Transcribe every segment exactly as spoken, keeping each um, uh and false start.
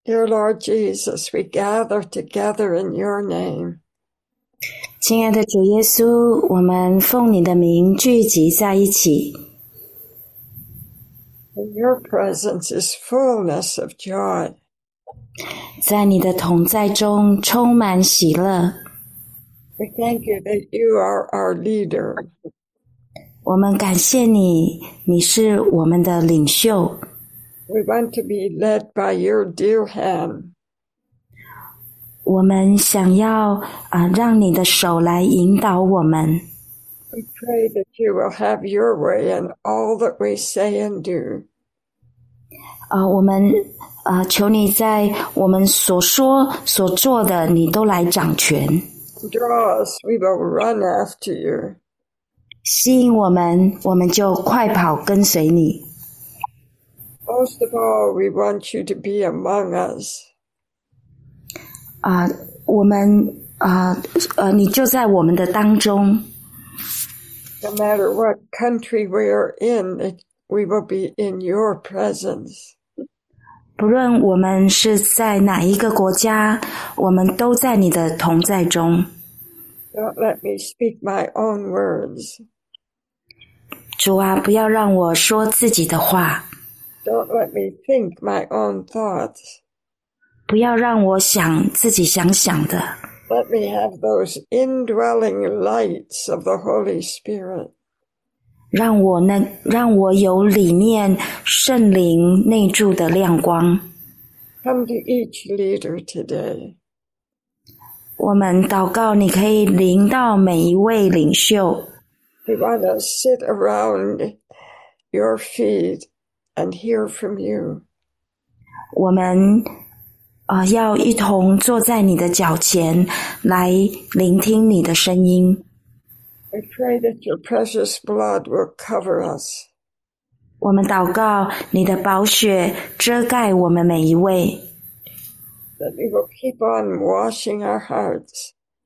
Dear Lord Jesus, we gather together in your name. 亲爱的主耶稣，我们奉你的名聚集在一起。 In your presence is fullness of joy. 在你的同在中充满喜乐。 We thank you that you are our leader. 我们感谢你，你是我们的领袖。 We want to be led by your dear hand. 我们想要啊、呃，让你的手来引导我们。 We pray that you will have your way in all that we say and do. 呃，我们呃，求你在我们所说所做的，你都来掌权。 Draw us, we will run after you. 吸引我们，我们就快跑跟随你。 Most of all, we want you to be among us. 啊、呃，我们啊 呃, 呃，你就在我们的当中。 No matter what country we are in, we will be in your presence. 不论我们是在哪一个国家，我们都在你的同在中。 Don't let me speak my own words. 主啊，不要让我说自己的话。 Don't let me think my own thoughts. 不要让我想自己想想的。 Let me have those indwelling lights of the Holy Spirit. 让我那让我有里面圣灵内住的亮光。 Come to each leader today. 我们祷告，你可以临到每一位领袖。 We want to sit around your feet and hear from you. 我们呃要一同坐在你的脚前，来聆听你的声音。 I pray that your precious blood will cover us. 我们祷告，你的宝血遮盖我们每一位。 That we will keep on washing our hearts.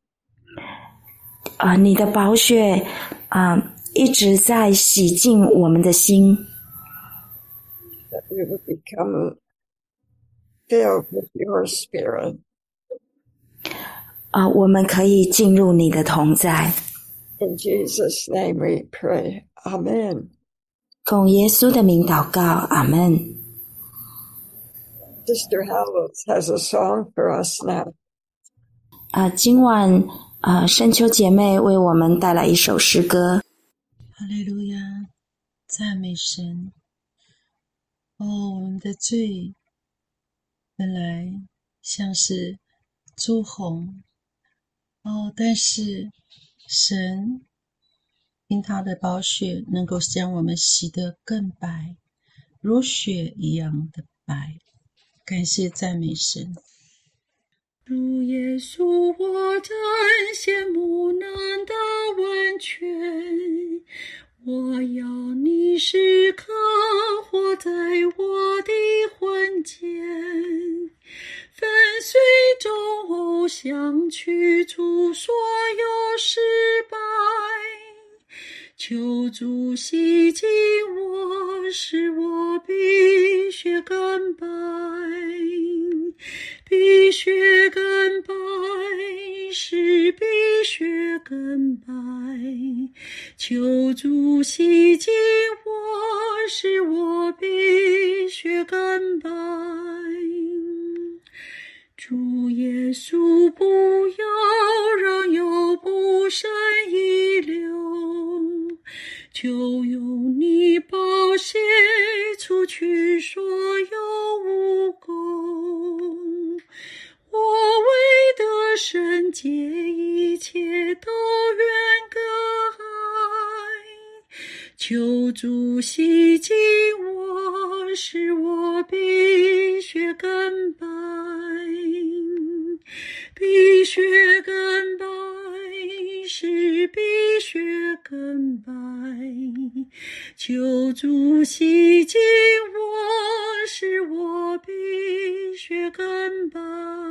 啊、呃，你的宝血啊、呃、一直在洗净我们的心。 That we will become filled with your spirit. 啊、呃，我们可以进入你的同在。 In Jesus' name we pray. Amen. 奉耶稣的名祷告，阿们。 Sister Hallows has a song for us now. 啊、呃，今晚啊、呃，深秋姐妹为我们带来一首诗歌。 哈利路亚，赞美神！哦，我们的罪本来像是朱红，哦，但是神因他的宝血能够将我们洗得更白，如雪一样的白。感谢赞美神。主耶稣，我真羡慕难得完全，我要你时刻活在我的魂间，粉碎中偶像驱除所有失败，求主洗净我，使我比雪更白，比雪更白，使比雪更白，求主洗净我，使我比雪更白。主耶稣，不要让有不善遗留，就用你宝血除去所有污垢，我为得圣洁，一切都愿割爱，求主洗净我，使我比雪更白，比雪更白，使比雪更白，求主洗净我，使我比雪更白。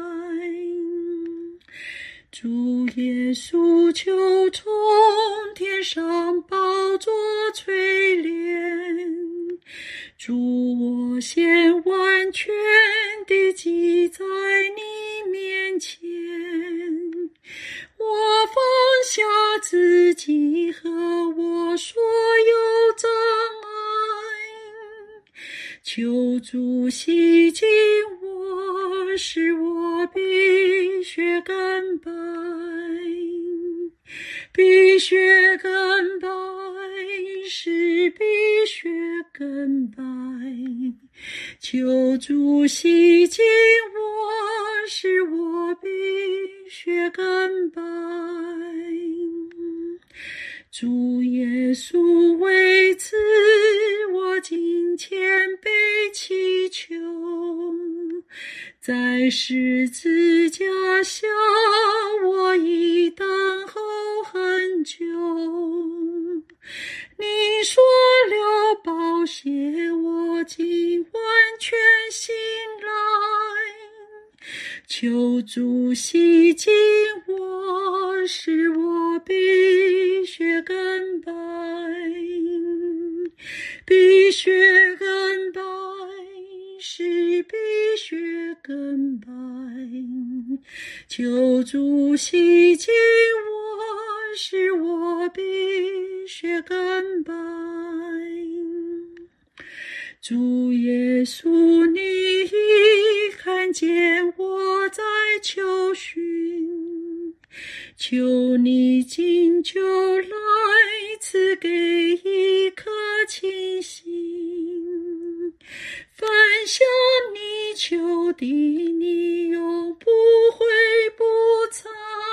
主耶稣，求从天上宝座垂怜，主我先完全的祭主洗净我，使我比雪更白，比雪更白，使比雪更白。求主洗净我，使我比雪更白。主耶稣为此我今谦卑祈求，在十字架下我已等候很久。你说了宝血我今完全信赖，求主洗净我，使我比雪更白，比雪更白，使比雪更白。求主洗净我，使我比雪更白。主耶稣，你已看见我在求寻，求你今就来赐给一颗清心，凡向你求的你永不会不睬。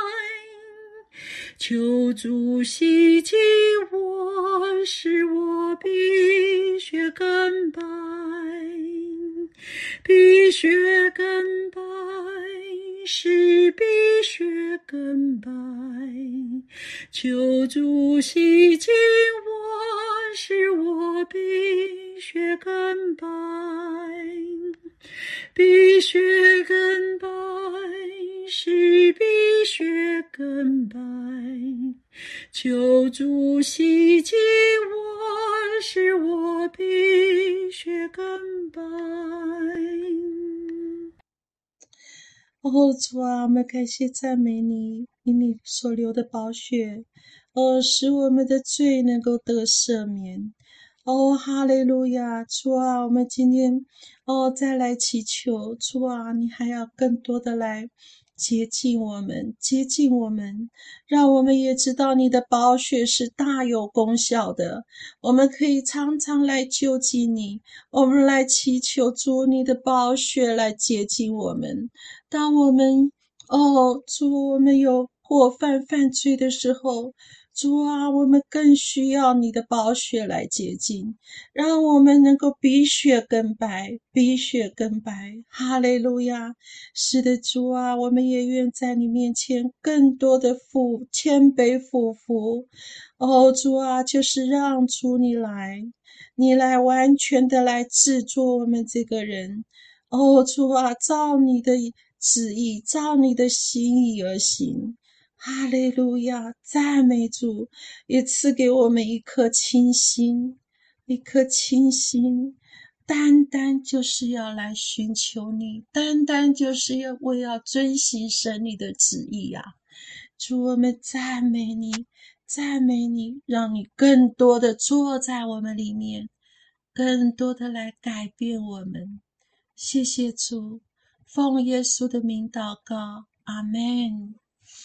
求主洗净我，使我比雪更白，比雪更白，使比雪更白。求主洗净我，使我比雪更白，比雪更白，使比雪更白。求主洗净我，使我比雪更白。哦，主啊，我们感谢赞美你，因你所流的宝血，哦，使我们的罪能够得赦免。哦，哈利路亚，主啊，我们今天哦再来祈求，主啊，你还要更多的来接近我们，接近我们，让我们也知道你的宝血是大有功效的，我们可以常常来救济你，我们来祈求主你的宝血来接近我们。当我们哦主，我们有过犯犯罪的时候，主啊，我们更需要你的宝血来洁净，让我们能够比雪更白，比雪更白。哈利路亚！是的，主啊，我们也愿在你面前更多的俯谦卑俯伏。哦，主啊，就是让主你来，你来完全的来制作我们这个人。哦，主啊，照你的旨意，照你的心意而行。哈利路亚，赞美主，也赐给我们一颗清心，一颗清心，单单就是要来寻求你，单单就是要为要遵行神你的旨意啊！主，我们赞美你，赞美你，让你更多的坐在我们里面，更多的来改变我们。谢谢主，奉耶稣的名祷告，阿们。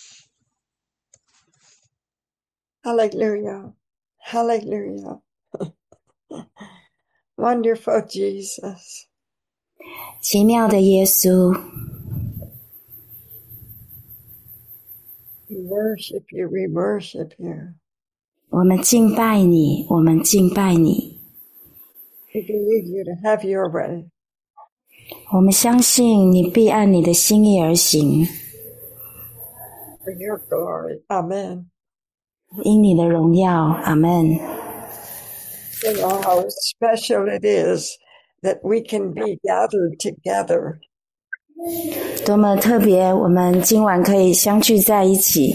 Hallelujah. Hallelujah. Wonderful Jesus. 奇妙的耶稣， We worship you, we worship you. 我们敬拜你，我们敬拜你。 We believe you to have your way. 我们相信你必按你的心意而行， For your glory. Amen. 因你的荣耀，阿们。 You know how special it is that we can be gathered together. 多么特别，我们今晚可以相聚在一起。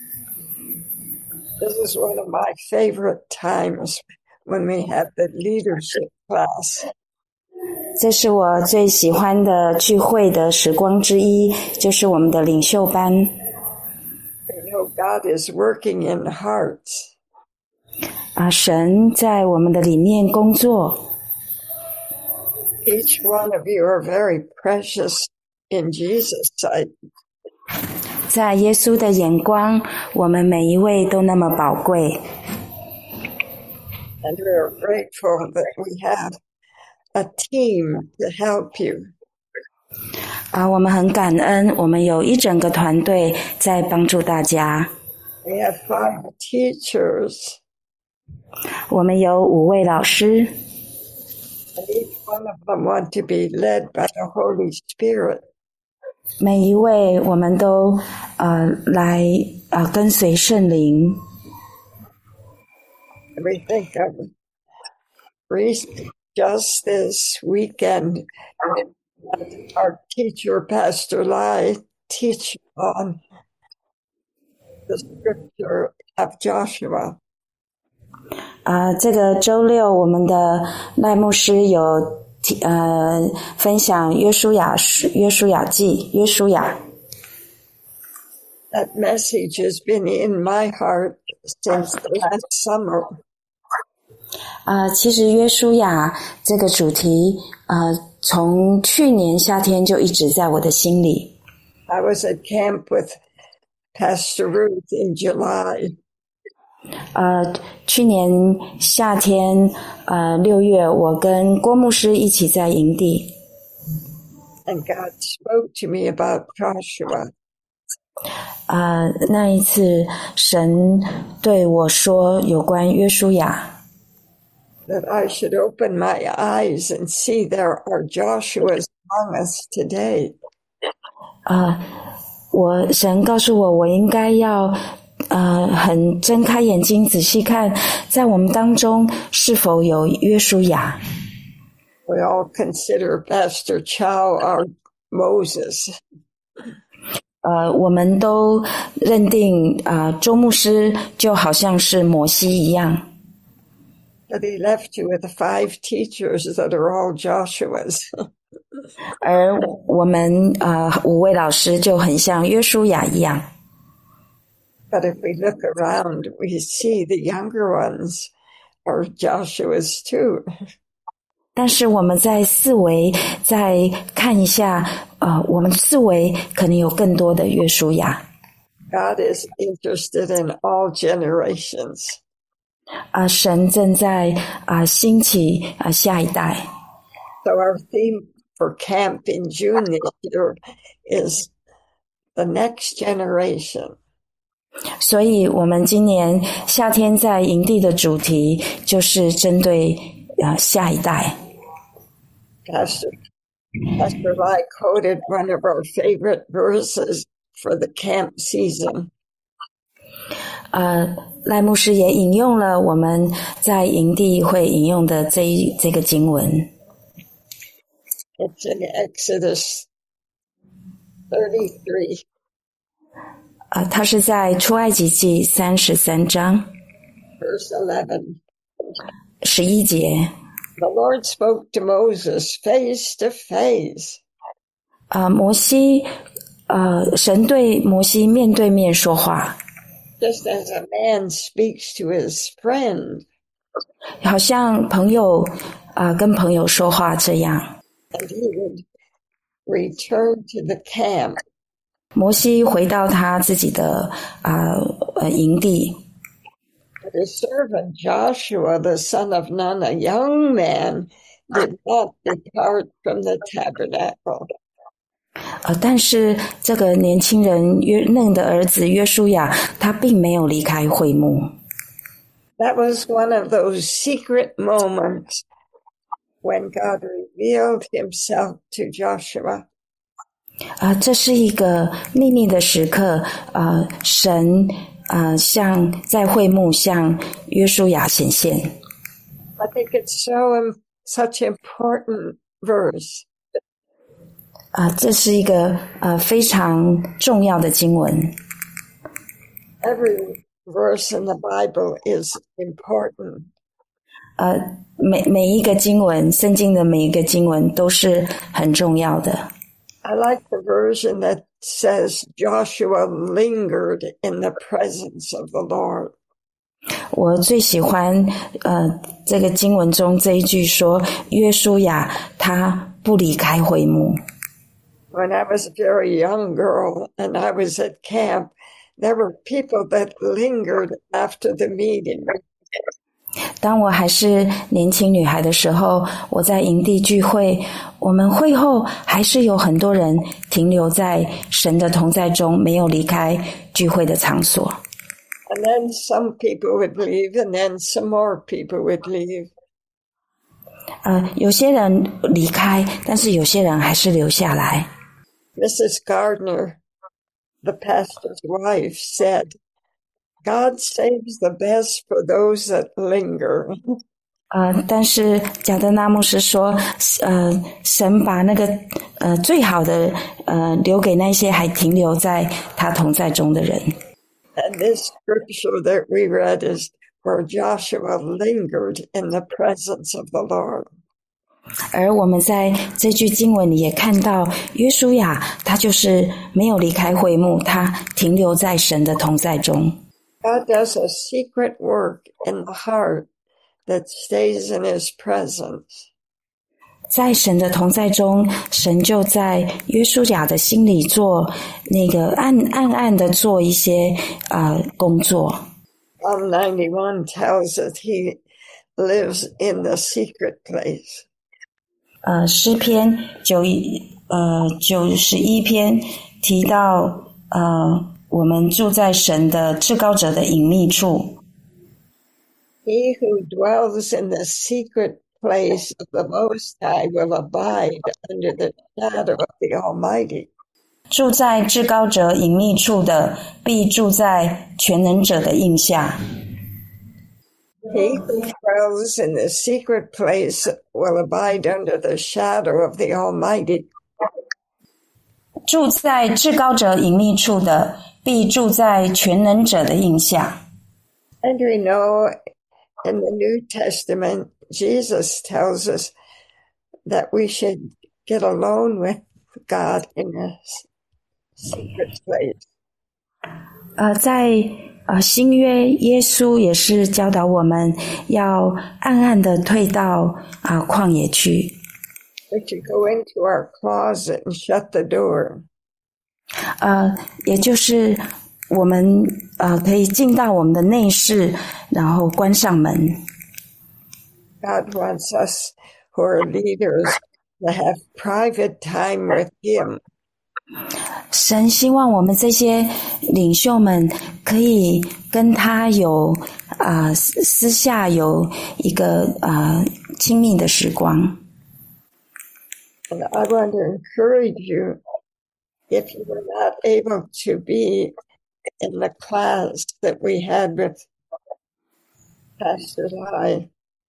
This is one of my favorite times when we have the leadership class. 这是我最喜欢的聚会的时光之一，就是我们的领袖班。 You know, God is working in hearts. 啊，神在我们的里面工作。 Each one of you are very precious in Jesus' sight. 在耶稣的眼光，我们每一位都那么宝贵。 And we are grateful that we have a team to help you. 啊，我们很感恩，我们有一整个团队在帮助大家。 We have five teachers. 我们有五位老师。 And each one of them want to be led by the Holy Spirit. 每一位我们都呃来呃跟随圣灵。 We think of just this weekend, our teacher, Pastor Lai, teach on the scripture of Joshua. 啊、呃，这个周六我们的赖牧师有呃分享约书亚约书亚记约书亚。 That message has been in my heart since the last summer. 啊、呃，其实约书亚这个主题呃从去年夏天就一直在我的心里。 I was at camp with Pastor Ruth in July. 呃，去年夏天，呃，六月，我跟郭牧师一起在营地。 And God spoke to me about Joshua. 呃，那一次，神对我说有关约书亚。 That I should open my eyes and see there are Joshuas among us today. 呃，我神告诉我，我应该要。呃，很睁开眼睛仔细看，在我们当中是否有约书亚。 We all consider Pastor Chow our Moses. 呃，我们都认定啊、呃，周牧师就好像是摩西一样。 But he left you with five teachers that are all Joshuas. 而我们呃五位老师就很像约书亚一样。 But if we look around, we see the younger ones are Joshuas too. 但是我们在四围再看一下，呃，我们四围可能有更多的约书亚。 God is interested in all generations. 啊、呃，神正在啊、呃、兴起啊、呃、下一代。 So our theme for camp in June this year is the next generation. 所以我们今年夏天在营地的主题就是针对呃下一代。 Pastor, Pastor Lai quoted one of our favorite verses for the camp season. 呃，赖牧师也引用了我们在营地会引用的这一这个经文。 It's in Exodus thirty-three. 呃，它是在出埃及记三十三章 Verse eleven. 十一节。 The Lord spoke to Moses face to face. 呃，摩西，呃，神对摩西面对面说话， Just as a man speaks to his friend. 好像朋友啊、呃、跟朋友说话这样。 And he would return to the camp. 摩西回到他自己的啊 呃, 呃营地。 But his servant Joshua, the son of Nun, a young man, did not depart from the tabernacle. 呃，但是这个年轻人约嫩的儿子约书亚，他并没有离开会幕。 That was one of those secret moments when God revealed himself to Joshua. 啊、呃，这是一个秘密的时刻，呃，神呃向在会幕向约书亚显现。 I think it's so um, such an important verse. 啊、呃，这是一个呃非常重要的经文。 Every verse in the Bible is important. 呃，每每一个经文，圣经的每一个经文都是很重要的。 I like the version that says Joshua lingered in the presence of the Lord. 我最喜欢呃这个经文中这一句说，约书亚他不离开会幕。 When I was a very young girl and I was at camp, there were people that lingered after the meeting. 当我还是年轻女孩的时候，我在营地聚会，我们会后还是有很多人停留在神的同在中，没有离开聚会的场所。 And then some people would leave, and then some more people would leave. 呃，有些人离开，但是有些人还是留下来。 Missus Gardner, the pastor's wife, said, God saves the best for those that linger. 呃，但是贾德纳牧师说，呃，神把那个呃最好的呃留给那些还停留在他同在中的人。 And this scripture that we read is where Joshua lingered in the presence of the Lord. 而我们在这句经文里也看到，约书亚他就是没有离开会幕，他停留在神的同在中。 God does a secret work in the heart that stays in His presence. 在神的同在中，神就在约书亚的心里做那个暗暗暗的做一些呃工作。 Psalm ninety-one tells us He lives in the secret place. 呃，诗篇九一呃九十一篇提到呃我们住在神的至高者的隐秘处。 He who dwells in the secret place of the Most High will abide under the shadow of the Almighty. 住在至高者隐秘处的，必住在全能者的荫下。 He who dwells in the secret place will abide under the shadow of the Almighty. 住在至高者隐秘处的，必住在全能者的荫下。 And we know in the New Testament, Jesus tells us that we should get alone with God in a secret place. 呃，在呃新约，耶稣也是教导我们要暗暗的退到啊、呃、旷野去。 We should go into our closet and shut the door. 呃，也就是我们呃可以进到我们的内室，然后关上门。 God wants us who are leaders to have private time with Him. 神希望我们这些领袖们可以跟他有啊、呃、私下有一个啊、呃、亲密的时光。 And I want to encourage you, if you were not able to be in the class that we had with Pastor Lai.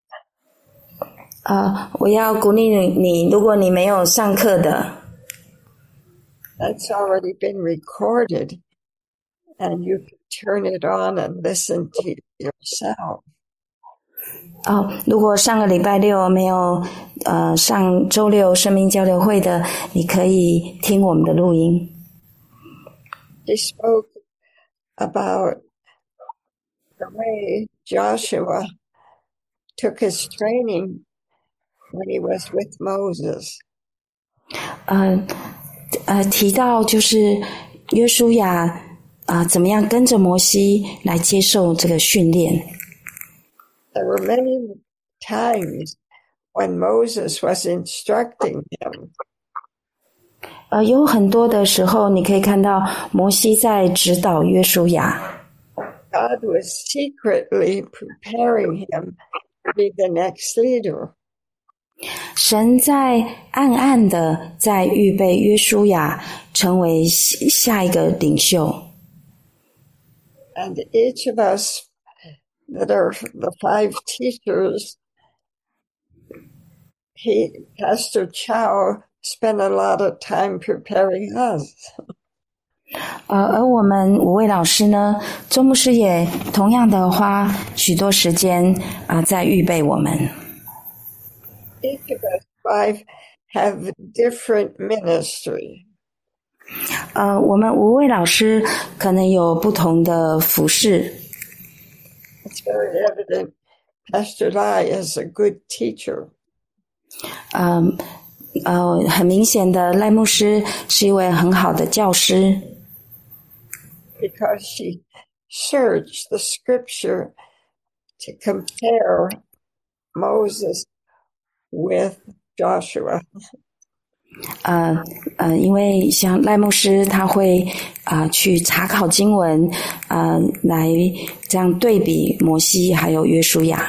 呃，我要鼓励你，如果你没有上课的。 That's already been recorded, and you can turn it on and listen to yourself. 哦，如果上个礼拜六没有呃上周六生命交流会的，你可以听我们的录音。 He spoke about the way Joshua took his training when he was with Moses. 呃呃，提到就是约书亚啊、呃，怎么样跟着摩西来接受这个训练。 There were many times when Moses was instructing him. 呃，有很多的时候，你可以看到摩西在指导约书亚。 God was secretly preparing him to be the next leader. 神在暗暗的在预备约书亚成为下一个领袖。 And each of us that are the five teachers, he, Pastor Chow, spent a lot of time preparing us. 呃，而我们五位老师呢，周牧师也同样的花许多时间啊、呃，在预备我们。 Each of us five have different ministry. 呃，我们五位老师可能有不同的服事。 It's very evident Pastor Lai is a good teacher. 嗯呃，很明显的，赖牧师是一位很好的教师。 Because she searched the scripture to compare Moses with Joshua. 呃呃，因为像赖牧师他会啊、呃、去查考经文，呃，来这样对比摩西还有约书亚。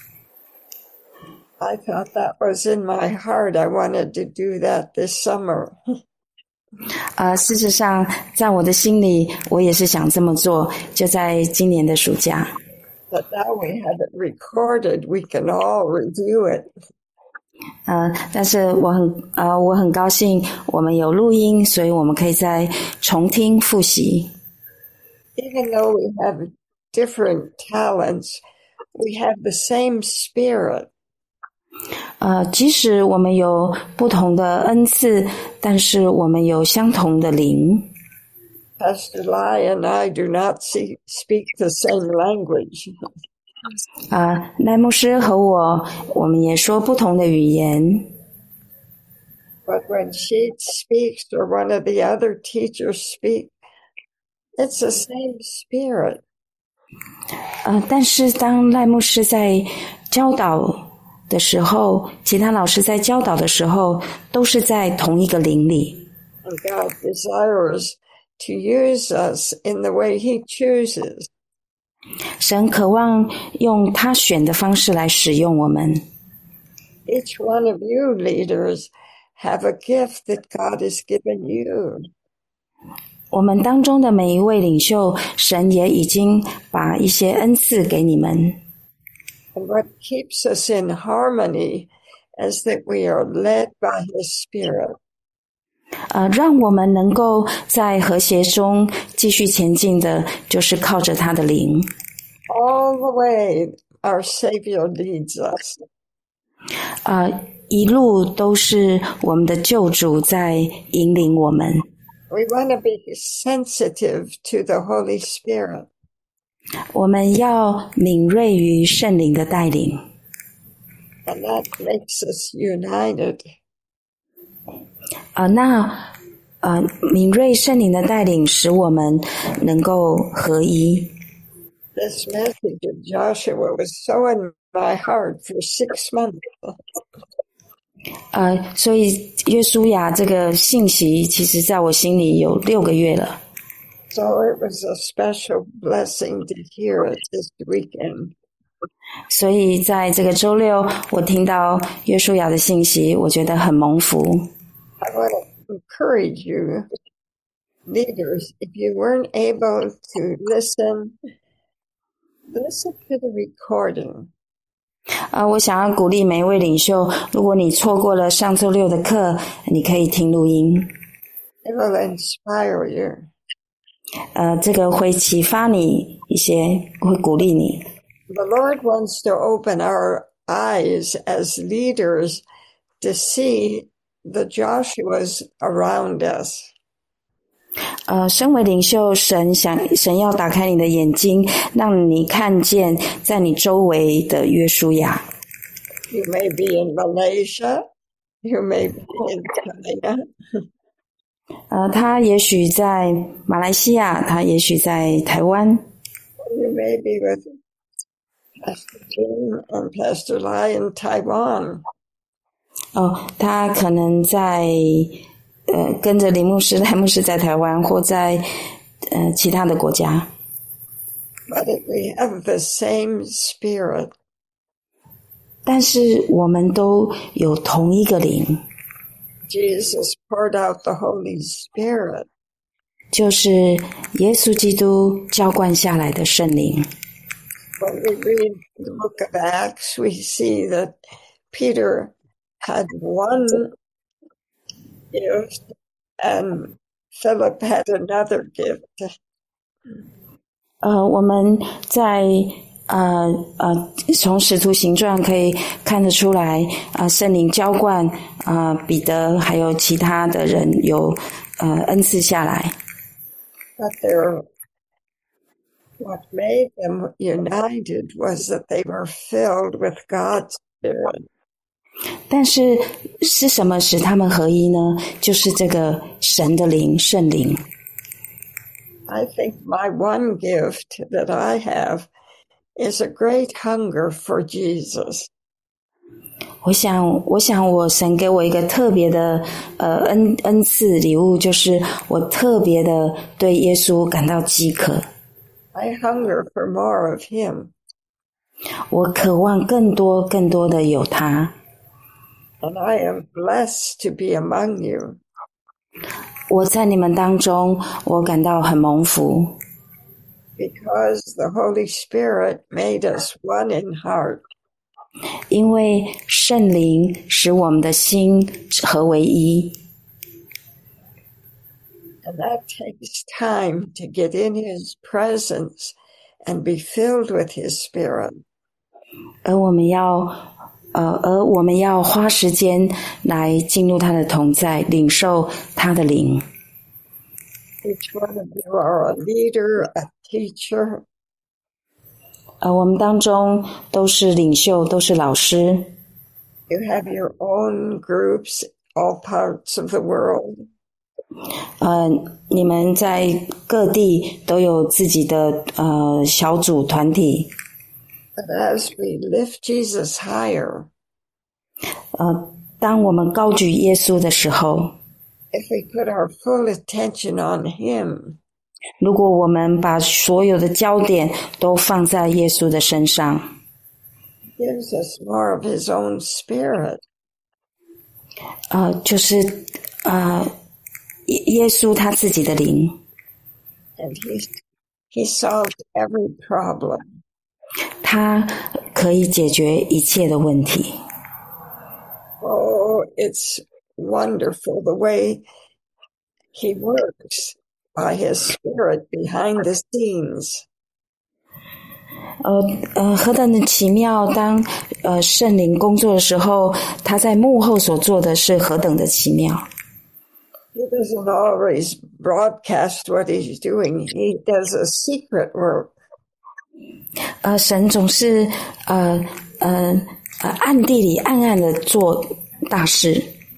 I thought that was in my heart. I wanted to do that this summer. 呃，事实上，在我的心里，我也是想这么做，就在今年的暑假。 But now we have it recorded. We can all review it. 呃，但是我很呃，我很高兴我们有录音，所以我们可以再重听复习。 Even though we have different talents, we have the same spirit. 呃，即使我们有不同的恩赐，但是我们有相同的灵。 Pastor Lai and I do not see, speak the same language. 啊、呃，赖牧师和我，我们也说不同的语言。 But when she speaks or one of the other teachers speak, it's the same spirit. 呃，但是当赖牧师在教导的时候，其他老师在教导的时候，都是在同一个灵里。 And God desires to use us in the way He chooses. 神渴望用他选的方式来使用我们。 Each one of you leaders have a gift that God has given you. 我们当中的每一位领袖，神也已经把一些恩赐给你们。 And what keeps us in harmony is that we are led by His Spirit. 呃，让我们能够在和谐中继续前进的，就是靠着他的灵。 All the way, our Savior leads us. 呃，一路都是我们的救主在引领我们。 We want to be sensitive to the Holy Spirit. 我们要敏锐于圣灵的带领。 And that makes us united. 呃，那呃，敏锐圣灵的带领使我们能够合一。 This message of Joshua was so in my heart for six months. 呃，所以约书亚这个信息，其实在我心里有六个月了。 So it was a special blessing to hear it this weekend. 所以在这个周六，我听到约书亚的信息，我觉得很蒙福。 I want to encourage you, leaders, if you weren't able to listen, listen to the recording. 呃，我想要鼓励每一位领袖，如果你错过了上周六的课，你可以听录音。 It will inspire you. 呃，这个会启发你一些，会鼓励你。 The Lord wants to open our eyes as leaders to see the Joshuas around us. 呃，身为领袖，神想神要打开你的眼睛，让你看见在你周围的约书亚。 You may be in Malaysia, you may be in China. 呃，他也许在马来西亚，他也许在台湾。 You may be with Pastor Jim and Pastor Lai in Taiwan. 哦，他可能在呃跟着林牧师、赖牧师在台湾，或在呃其他的国家。 But we have the same spirit. 但是我们都有同一个灵。 Jesus poured out the Holy Spirit. 就是耶稣基督浇灌下来的圣灵。 When we read the book of Acts, we see that Peter had one gift and Philip had another gift. 呃，我们在呃呃从使徒行传可以看得出来，啊、呃，圣灵浇灌啊、呃、彼得还有其他的人有呃恩赐下来。 But there What made them united was that they were filled with God's Spirit. 但是是什么使他们合一呢？就是这个神的灵，圣灵。 I think my one gift that I have is a great hunger for Jesus. 我想，我想我神给我一个特别的呃恩恩赐礼物，就是我特别的对耶稣感到饥渴。 I hunger for more of him. 我渴望更多更多的有他。 And I am blessed to be among you. 我在你们当中，我感到很蒙福。 Because the Holy Spirit made us one in heart. 因为圣灵使我们的心合为一。 And that takes time to get in his presence and be filled with his Spirit. 而我们要呃，而我们要花时间来进入他的同在，领受他的灵。 Each one of you are a leader, a teacher. 呃，我们当中都是领袖，都是老师。 You have your own groups, all parts of the world. 呃，你们在各地都有自己的呃小组团体。 But as we lift Jesus higher, 呃，当我们高举耶稣的时候， if we put our full attention on him, 如果我们把所有的焦点都放在耶稣的身上， he gives us more of his own Spirit. 呃，就是呃，耶耶稣他自己的灵， And he, he solves every problem. 他可以解决一切的问题。 Oh, it's wonderful the way he works by his Spirit behind the scenes. 呃呃，何等的奇妙！当呃圣灵工作的时候，他在幕后所做的是何等的奇妙。 He doesn't always broadcast what he's doing. He does a secret work. 呃，神总是呃呃呃暗地里暗暗的做大事。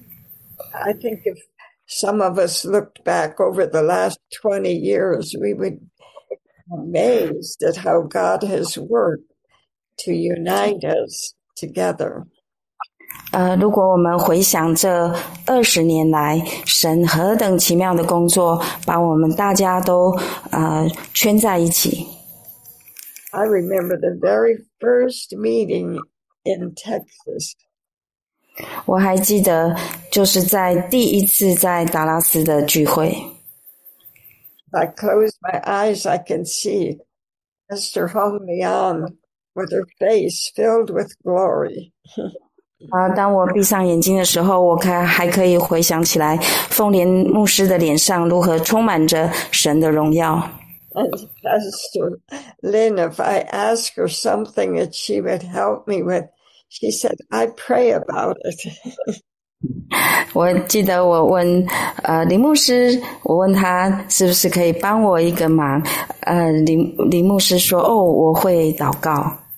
I think if some of us looked back over the last twenty years, we would be amazed at how God has worked to unite us together. 呃，如果我们回想这二十年来，神何等奇妙的工作，把我们大家都呃圈在一起。 I remember the very first meeting in Texas. 我还记得，就是在第一次在达拉斯的聚会。 I close my eyes, I can see Esther Hong Leon with her face filled with glory. 啊，当我闭上眼睛的时候，我看还可以回想起来，凤莲牧师的脸上如何充满着神的荣耀。 And Pastor Lynn, if I ask her something that she would help me with, she said, I pray about it. 我记得我问呃林牧师，我问他是不是可以帮我一个忙，呃林林牧师说哦，我会祷告。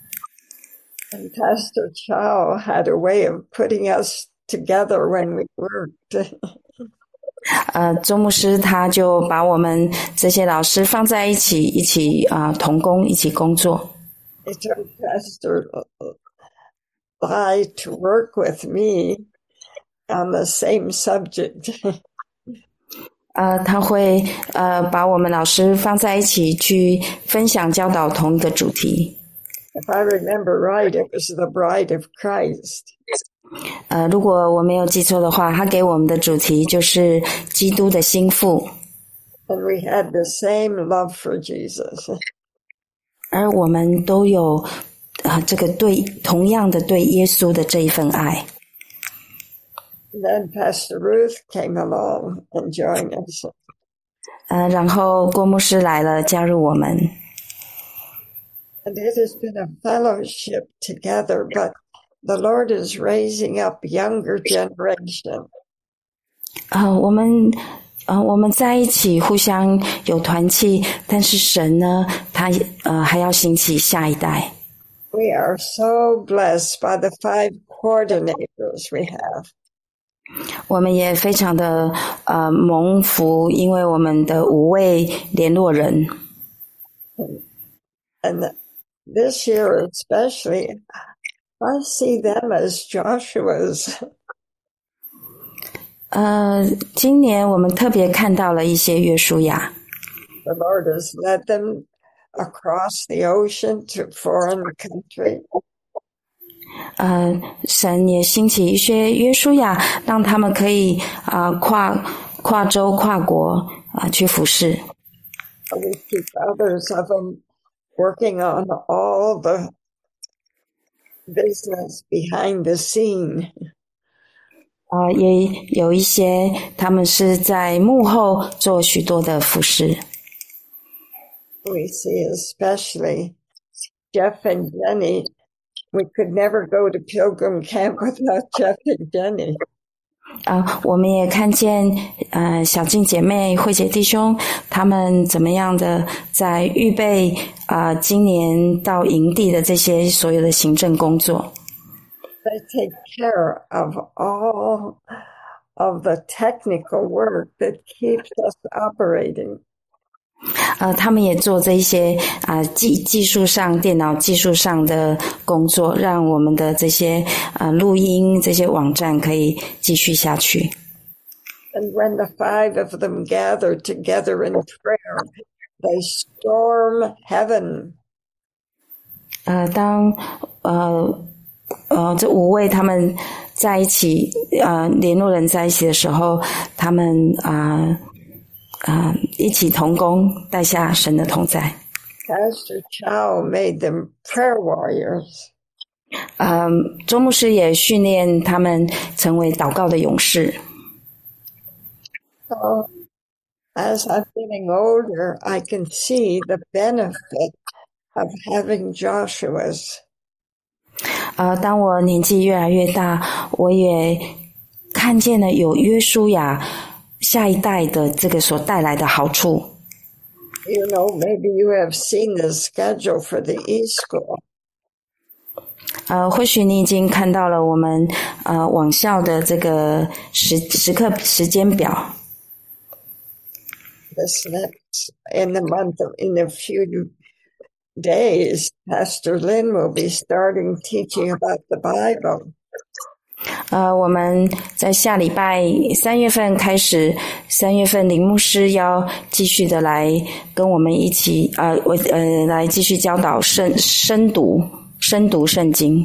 And Pastor Chow had a way of putting us together when we worked. 呃，周牧师他就把我们这些老师放在一起，一起啊、呃、同工，一起工作。 He took Pastor Lai to work with me on the same subject. 呃，他会呃把我们老师放在一起去分享教导同一个主题。 If I remember right, it was the bride of Christ. 呃，如果我没有记错的话，他给我们的主题就是基督的心腹。 And we had the same love for Jesus. 而我们都有啊、呃、这个对同样的对耶稣的这一份爱。 And then Pastor Ruth came along and joined us. 呃，然后郭牧师来了，加入我们。 And it has been a fellowship together, but the Lord is raising up younger generation. 呃，我们呃，我们在一起互相有团契，但是神呢，他呃还要兴起下一代。 We are so blessed by the five coordinators we have. 我们也非常的呃蒙福，因为我们的五位联络人。 And this year especially, I see them as Joshua's. 呃，今年我们特别看到了一些约书亚。 The Lord has led them across the ocean to foreign country. 呃，神也兴起一些约书亚，让他们可以啊、呃、跨跨州跨国啊、呃、去服侍。 We keep others of them working on all the business behind the scene. 啊、呃，也有一些他们是在幕后做许多的服侍。 We see especially Jeff and Jenny. We could never go to Pilgrim Camp without Jeff and Jenny. 啊、呃，我们也看见呃小静姐妹、慧姐弟兄他们怎么样的在预备啊、呃、今年到营地的这些所有的行政工作。 They take care of all of the technical work that keeps us operating. 呃，他们也做这一些啊、呃、技技术上、电脑技术上的工作，让我们的这些呃录音、这些网站可以继续下去。 And when the five of them gather together in prayer, they storm heaven. 呃，当呃呃这五位他们在一起，呃联络人在一起的时候，他们啊。呃啊、呃，一起同工，带下神的同在。 Pastor Chow made them prayer warriors. 嗯、呃，周牧师也训练他们成为祷告的勇士。 So, as I'm getting older, I can see the benefit of having Joshua's. 呃，当我年纪越来越大，我也看见了有约书亚下一代的这个所带来的好处。 You know, maybe you have seen the schedule for the e-school. 呃，或许你已经看到了我们呃网校的这个时时刻时间表。 This next, in the month of, in a few days, Pastor Lynn will be starting teaching about the Bible. 呃，我们在下礼拜三月份开始，三月份林牧师要继续的来跟我们一起，呃，我呃来继续教导深深读深读圣经。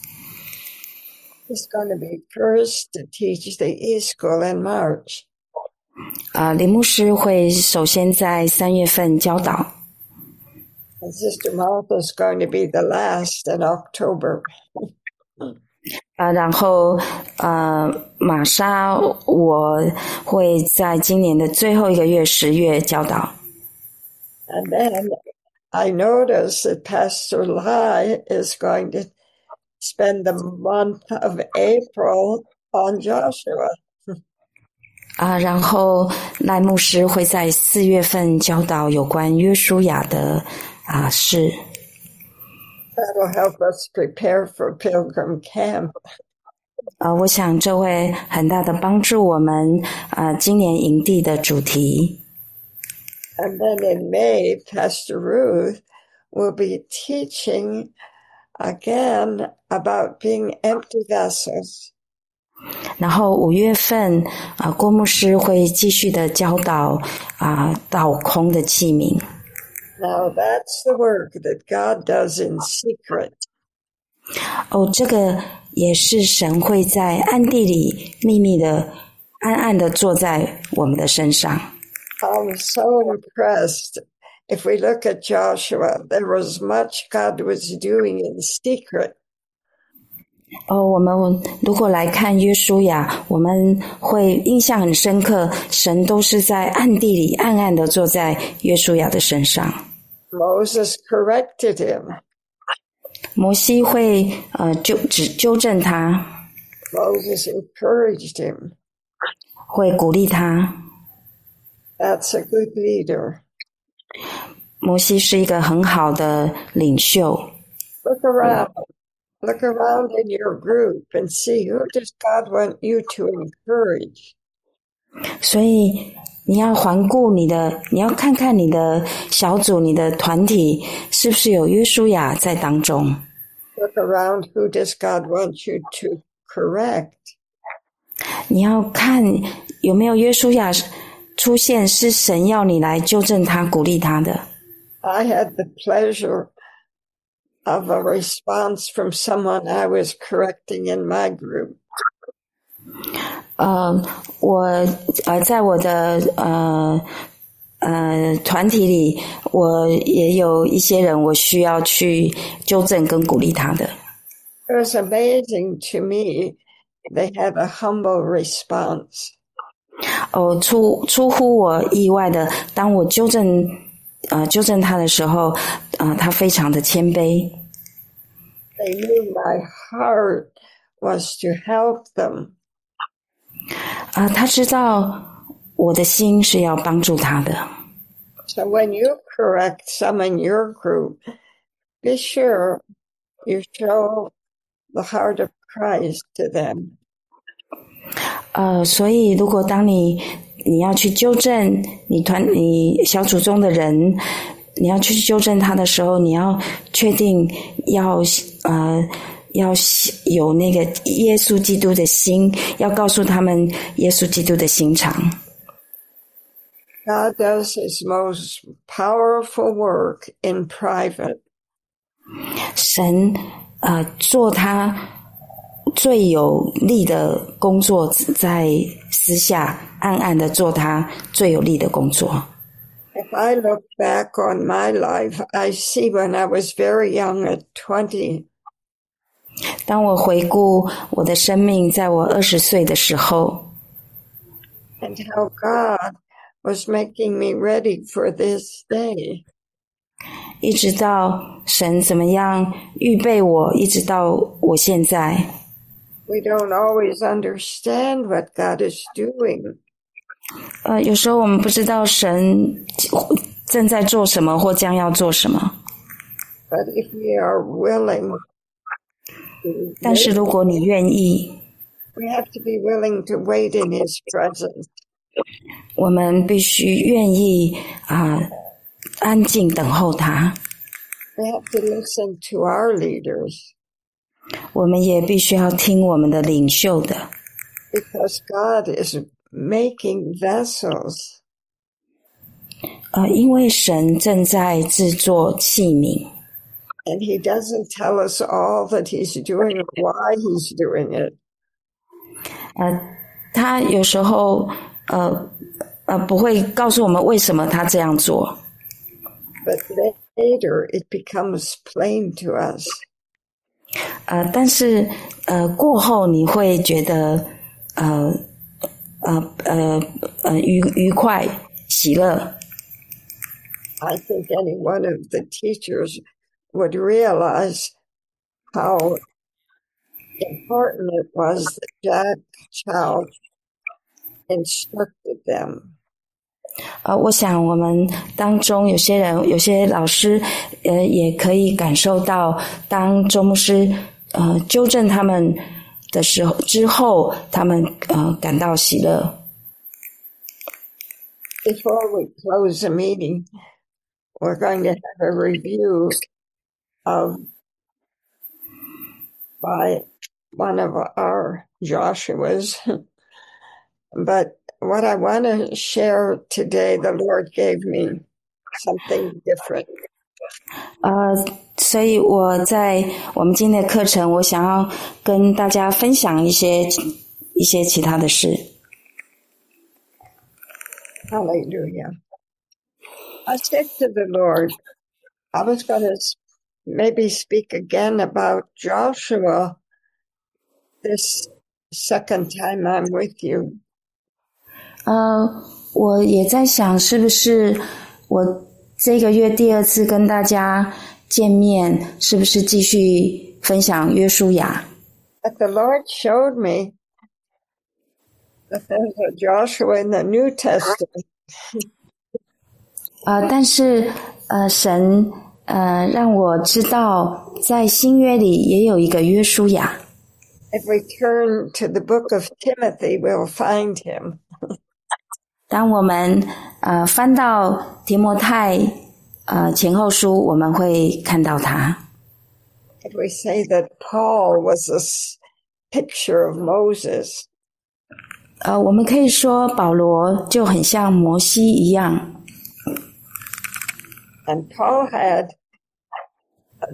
He's going to be first to teach the e-school in March. 啊、呃，林牧师会首先在三月份教导。 And Sister Martha is going to be the last in October. 啊、呃，然后呃，玛莎我会在今年的最后一个月十月教导。 And then I notice that Pastor Lai is going to spend the month of April on Joshua. 啊、呃，然后赖牧师会在四月份教导有关约书亚的啊、呃、事。 That'll help us prepare for Pilgrim Camp. 呃，我想这会很大的帮助我们呃今年营地的主题。 And then in May, Pastor Ruth will be teaching again about being empty vessels. 然后五月份啊、呃，郭牧师会继续的教导啊、呃、倒空的器皿。 Now that's the work that God does in secret. 哦，这个也是神会在暗地里秘密的、暗暗的坐在我们的身上。 I'm so impressed. If we look at Joshua, there was much God was doing in secret. 哦，我们如果来看约书亚，我们会印象很深刻，神都是在暗地里暗暗的坐在约书亚的身上。 Moses corrected him. 摩西会呃纠指纠正他。 Moses encouraged him. 会鼓励他。 That's a good leader. 摩西是一个很好的领袖。 Look around. Look around in your group and see who does God want you to encourage. 所以你要环顾你的，你要看看你的小组、你的团体是不是有约书亚在当中。 Look around, who does God want you to correct? 你要看有没有约书亚出现，是神要你来纠正他、鼓励他的。 I had the pleasure of a response from someone I was correcting in my group. 呃，我呃，在我的呃呃团体里，我也有一些人，我需要去纠正跟鼓励他的。 It was amazing to me. They had a humble response. 哦，出出乎我意外的，当我纠正呃纠正他的时候，呃，他非常的谦卑。 They knew my heart was to help them. 啊、呃，他知道我的心是要帮助他的。 So when you correct some in your group, be sure you show the heart of Christ to them. 呃，所以如果当你你要去纠正你团你小组中的人，你要去纠正他的时候，你要确定要呃要有那个耶稣基督的心，要告诉他们耶稣基督的心肠。 God does his most powerful work in private. 神呃做他最有力的工作，在私下暗暗的做他最有力的工作。 If I look back on my life, I see when I was very young at twenty. 当我回顾我的生命，在我二十岁的时候， and how God was making me ready for this day. 一直到神怎么样预备我，一直到我现在。 We don't always understand what God is doing. 呃，有时候我们不知道神正在做什么或将要做什么。 But if we are willing, 但是如果你愿意， we have to be willing to wait in His presence. 我们必须愿意啊、呃，安静等候他。 We have to listen to our leaders. 我们也必须要听我们的领袖的。 Because God is making vessels. 呃，因为神正在制作器皿。 And He doesn't tell us all that He's doing or why He's doing it. 呃，他有时候呃呃不会告诉我们为什么他这样做。 But later it becomes plain to us. 呃，但是呃过后你会觉得呃呃呃呃愉愉快喜乐。 I think any one of the teachers would realize how important it was that Jack Chow instructed them. 呃，我想我们当中有些人，有些老师，呃，也可以感受到，当周牧师呃纠正他们的时候之后，他们呃感到喜乐。 Before we close the meeting, we're going to have a review of by one of our Joshuas. But what I want to share today, the Lord gave me something different. 呃，所以我在我们今天的课程，我想要跟大家分享一些一些其他的事。 Hallelujah. I said to the Lord, I was going to maybe speak again about Joshua this second time I'm with you. 呃，我也在想，是不是我这个月第二次跟大家见面，是不是继续分享约书亚？ But the Lord showed me that there's a Joshua in the New Testament 呃，但是呃，神呃让我知道，在新约里也有一个约书亚。 If we turn to the book of Timothy, we'll find him. 当我们呃翻到提摩太呃前后书，我们会看到他。 If we say that Paul was a picture of Moses, 呃，我们可以说保罗就很像摩西一样。 and Paul had a,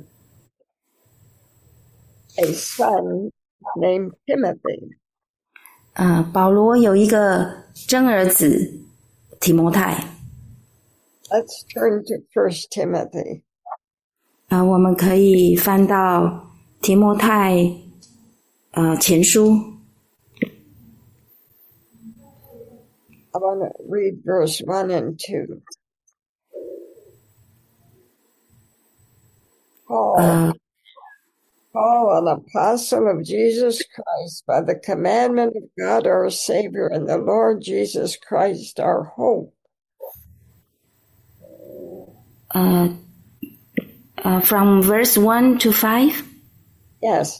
a son named Timothy. 呃，保罗有一个真儿子提摩太。 Let's turn to First Timothy. 呃，我们可以翻到提摩太呃前书。 I want to read verse one and two. Paul, 呃 Paul, an apostle of Jesus Christ, by the commandment of God our Savior and the Lord Jesus Christ our hope. 呃呃 from verse one to five. Yes,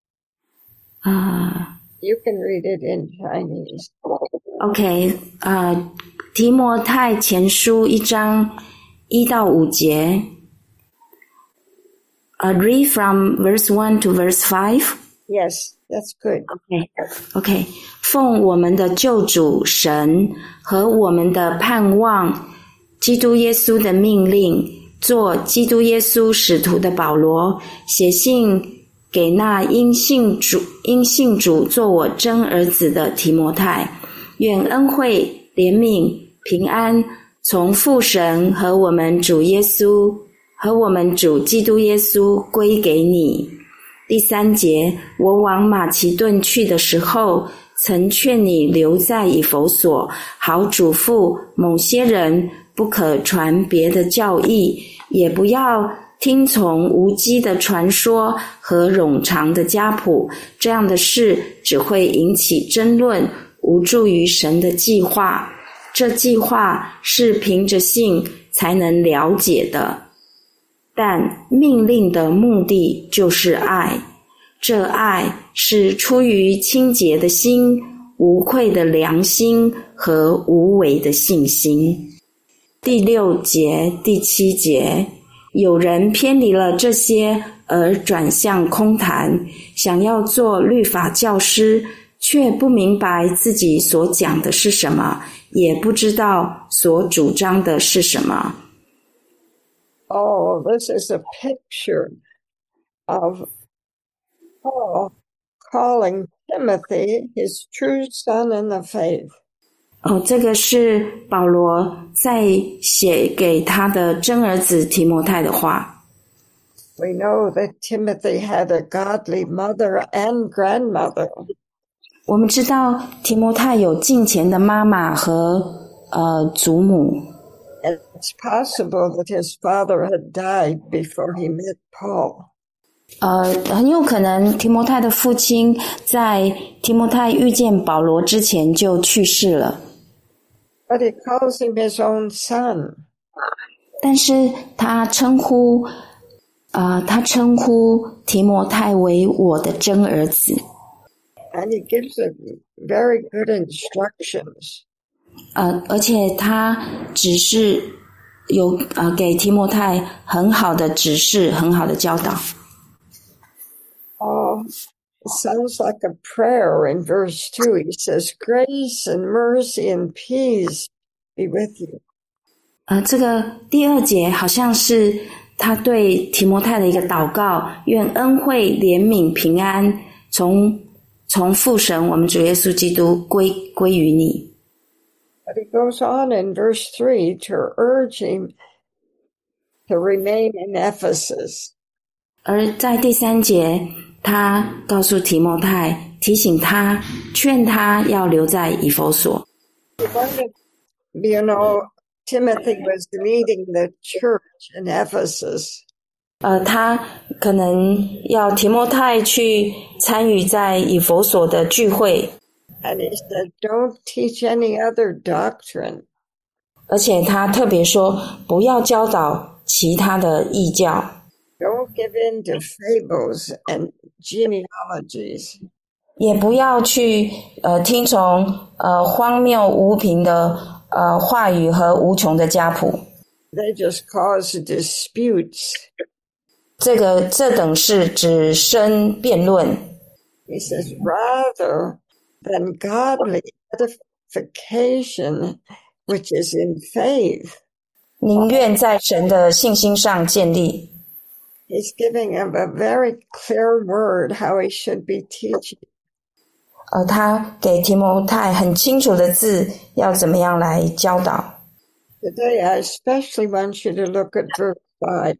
呃 you can read it in Chinese. OK， 呃，提摩太前书一章一到五节。Uh, read from verse one to verse five. Yes, that's good. OK OK， 奉我们的救主神和我们的盼望基督耶稣的命令，做基督耶稣使徒的保罗，写信给那因信主因信主做我真儿子的提摩太，愿恩惠、怜悯、平安从父神和我们主耶稣和我们主基督耶稣归给你。第三节，我往马其顿去的时候，曾劝你留在以弗所，好嘱咐某些人不可传别的教义，也不要听从无稽的传说和冗长的家谱，这样的事只会引起争论，无助于神的计划。这计划是凭着信才能了解的，但命令的目的就是爱，这爱是出于清洁的心、无愧的良心和无伪的信心。第六节、第七节，有人偏离了这些而转向空谈，想要做律法教师，却不明白自己所讲的是什么，也不知道所主张的是什么。 Oh, this is a picture of Paul calling Timothy his true son in the faith. 哦，这个是保罗在写给他的真儿子提摩太的话。 We know that Timothy had a godly mother and grandmother. 我们知道提摩太有敬虔的妈妈和呃祖母。 It's possible that his father had died before he met Paul. 呃，很有可能提摩太的父亲在提摩太遇见保罗之前就去世了。 But he calls him his own son. 但是他称呼，呃，他称呼提摩太为我的真儿子。 And he gives him very good instructions. 呃，而且他只是有呃给提摩太很好的指示，很好的教导。 Oh, it sounds like a prayer in verse two. He says, grace and mercy and peace be with you. 呃，这个第二节好像是他对提摩太的一个祷告，愿恩惠、怜悯、平安从从父神我们主耶稣基督归归于你。 But he goes on in verse three to urge him to remain in Ephesus. 而在第三节，他告诉提摩太，提醒他，劝他要留在以弗所。 You know, Timothy was leading the church in Ephesus. 呃，他可能要提摩太去参与在以弗所的聚会。 And he said, don't teach any other doctrine. 而且他特别说不要教导其他的异教。 Don't give in to fables and genealogies. 也不要去呃听从呃荒谬无凭的呃话语和无穷的家谱。 They just cause disputes. 这个这等是只生辩论。 He says, rather than godly edification, which is in faith. 宁愿在神的信心上建立。 He's giving him a very clear word how he should be teaching. 呃，他给提摩太很清楚的字，要怎么样来教导。 Today, I especially want you to look at verse five.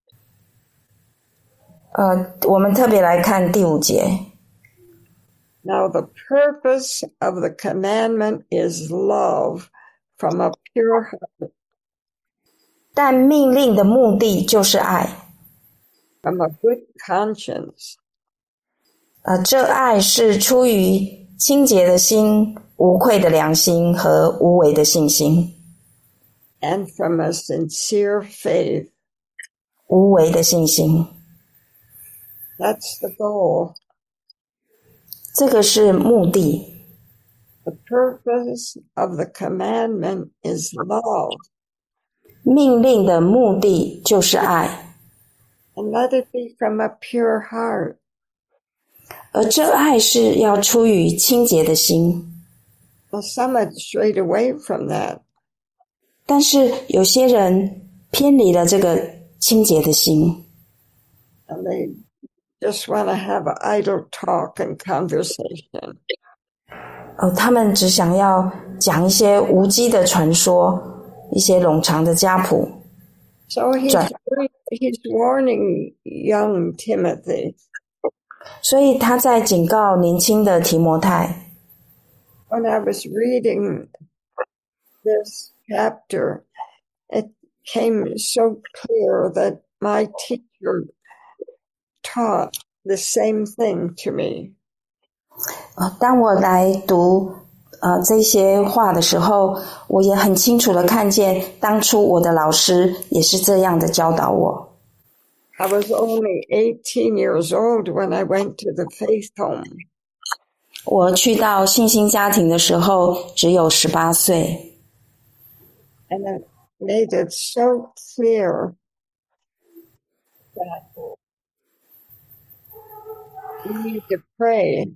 呃，我们特别来看第五节。 Now, the purpose of the commandment is love from a pure heart. 但命令的目的就是爱。 From a good conscience. 呃，这爱是出于清洁的心、无愧的良心和无为的信心。 And from a sincere faith. 无为的信心。 That's the goal. 这个是目的。 The purpose of the commandment is love. 命令的目的就是爱。 And let it be from a pure heart. 而这爱是要出于清洁的心。 Well, some had strayed away from that. 但是有些人偏离了这个清洁的心。 And they just want to have idle talk and conversation. 哦，他们只想要讲一些无稽的传说，一些冗长的家谱。 So he's, he's warning young Timothy. 所以他在警告年轻的提摩太。 When I was reading this chapter, it came so clear that my teacher taught the same thing to me. 呃，当我来读呃这些话的时候，我也很清楚的看见，当初我的老师也是这样的教导我。 I was only eighteen years old when I went to the faith home. 我去到信心家庭的时候只有十八岁。 And it made it so clear that you need to pray.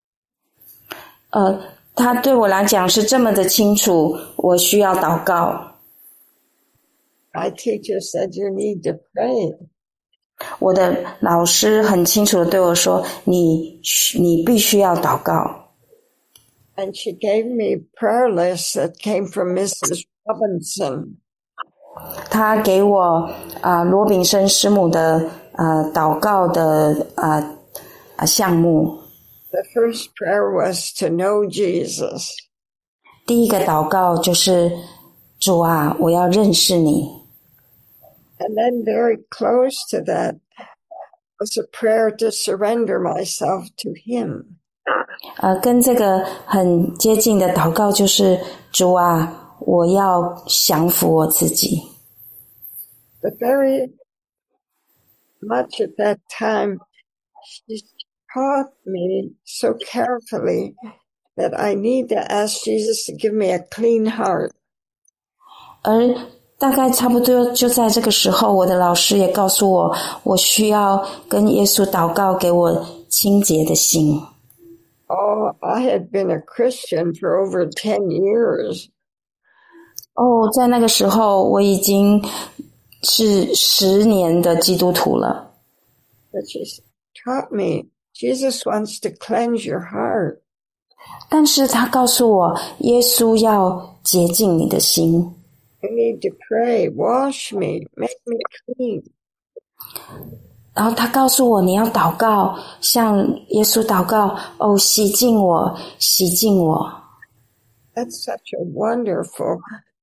呃，他对我来讲是这么的清楚，我需要祷告。 My teacher said you need to pray. 我的老师很清楚的对我说，你你必须要祷告。 And she gave me prayer lists that came from Missus Robinson. 他给我啊、呃、罗炳生师母的呃祷告的啊啊、呃、项目。 The first prayer was to know Jesus. 第一个祷告就是主啊，我要认识你。 And then very close to that was a prayer to surrender myself to Him. 呃，跟这个很接近的祷告就是主啊，我要降服我自己。 But very much at that time, she taught me so carefully that I need to ask Jesus to give me a clean heart. 而大概差不多就在这个时候，我的老师也告诉我，我需要跟耶稣祷告，给我清洁的心。 Oh, I had been a Christian for over ten years. 哦，在那个时候我已经是十年的基督徒了。 But she taught me, Jesus wants to cleanse your heart. 但是他告诉我，耶稣要洁净你的心。 You need to pray, wash me, make me clean. 然后他告诉我，你要祷告，向耶稣祷告，哦，洗净我，洗净我。 That's such a wonderful,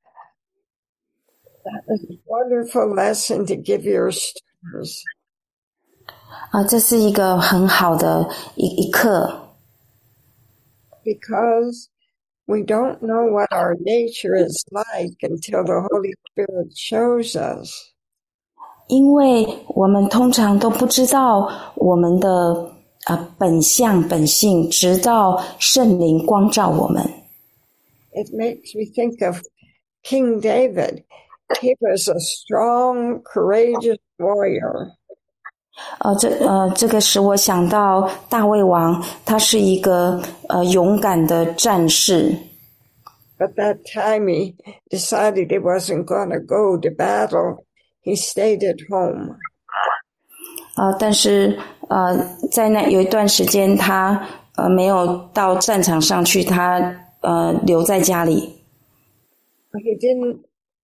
that is a wonderful lesson to give your students. 啊，这是一个很好的一一课。 Because We don't know what our nature is like until the Holy Spirit shows us. 因为我们通常都不知道我们的呃本相本性，直到圣灵光照我们。 It makes me think of King David. He was a strong, courageous warrior. 呃，这呃，这个使我想到大卫王，他是一个呃勇敢的战士。 But that time he decided he wasn't going to go to battle. He stayed at home. 呃，但是呃，在那有一段时间，他呃没有到战场上去，他呃留在家里。 He didn't